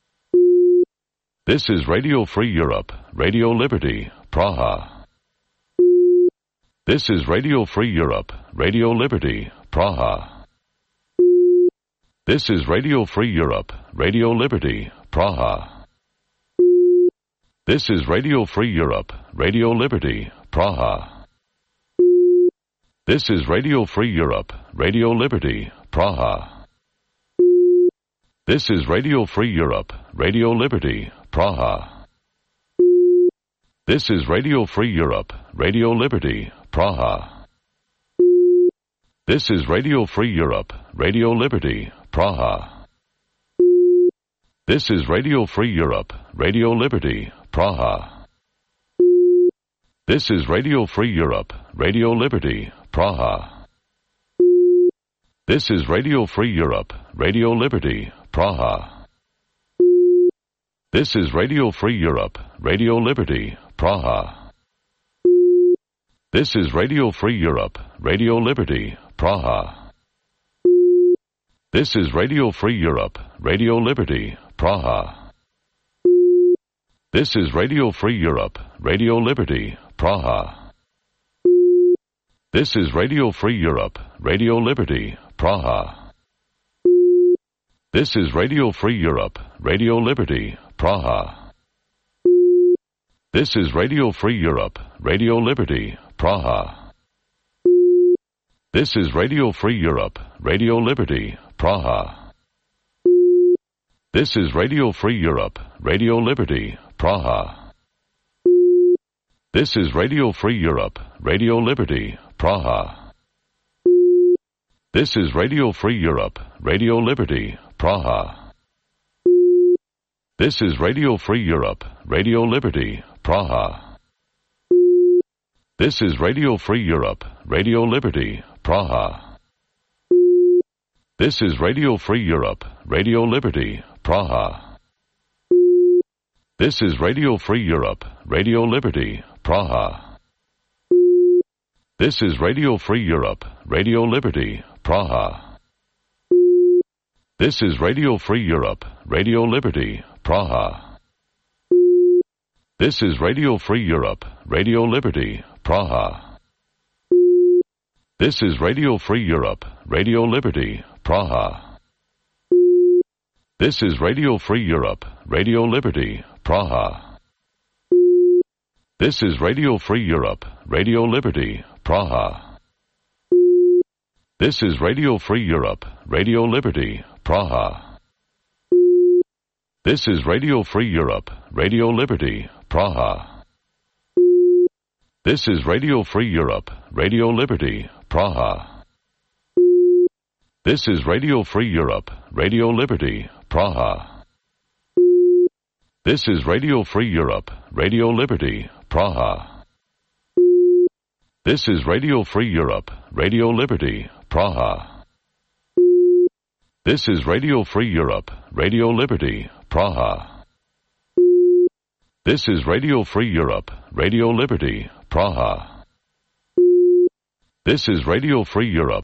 This is Radio Free Europe, Radio Liberty, Praha. This is Radio Free Europe, Radio Liberty, Praha. This is Radio Free Europe, Radio Liberty, Praha. This is Radio Free Europe, Radio Liberty, Praha. This is Radio Free Europe, Radio Liberty, Praha. This is Radio Free Europe, Radio Liberty, Praha. This is Radio Free Europe, Radio Liberty, Praha. This is Radio Free Europe, Radio Liberty, Praha. This is Radio Free Europe, Radio Liberty, Praha. This is Radio Free Europe, Radio Liberty, Praha. This is Radio Free Europe, Radio Liberty, Praha. This is Radio Free Europe, Radio Liberty, Praha. This is Radio Free Europe, Radio Liberty, Praha. This is Radio Free Europe, Radio Liberty, Praha. This is Radio Free Europe, Radio Liberty, Praha. This is Radio Free Europe, Radio Liberty, Praha. This is Radio Free Europe, Radio Liberty, Praha. This is Radio Free Europe, Radio Liberty, Praha. This is Radio Free Europe, Radio Liberty, Praha. This is Radio Free Europe, Radio Liberty, Praha. This is Radio Free Europe, Radio Liberty, Praha. This is Radio Free Europe, Radio Liberty, Praha. This is Radio Free Europe, Radio Liberty, Praha. This is Radio Free Europe, Radio Liberty, Praha. This is Radio Free Europe, Radio Liberty, Praha. This is Radio Free Europe, Radio Liberty, Praha. This is Radio Free Europe, Radio Liberty, Praha. This is Radio Free Europe, Radio Liberty, Praha. This is Radio Free Europe, Radio Liberty, Praha. This is Radio Free Europe, Radio Liberty, Praha. This is Radio Free Europe, Radio Liberty, Praha. This is Radio Free Europe, Radio Liberty, Praha. This is Radio Free Europe, Radio Liberty, Praha. This is Radio Free Europe, Radio Liberty, Praha. This is Radio Free Europe, Radio Liberty, Praha. This is Radio Free Europe, Radio Liberty, Praha. This is Radio Free Europe, Radio Liberty, Praha. This is Radio Free Europe, Radio Liberty, Praha. This is Radio Free Europe, Radio Liberty, Praha. This is Radio Free Europe, Radio Liberty, Praha. This is Radio Free Europe,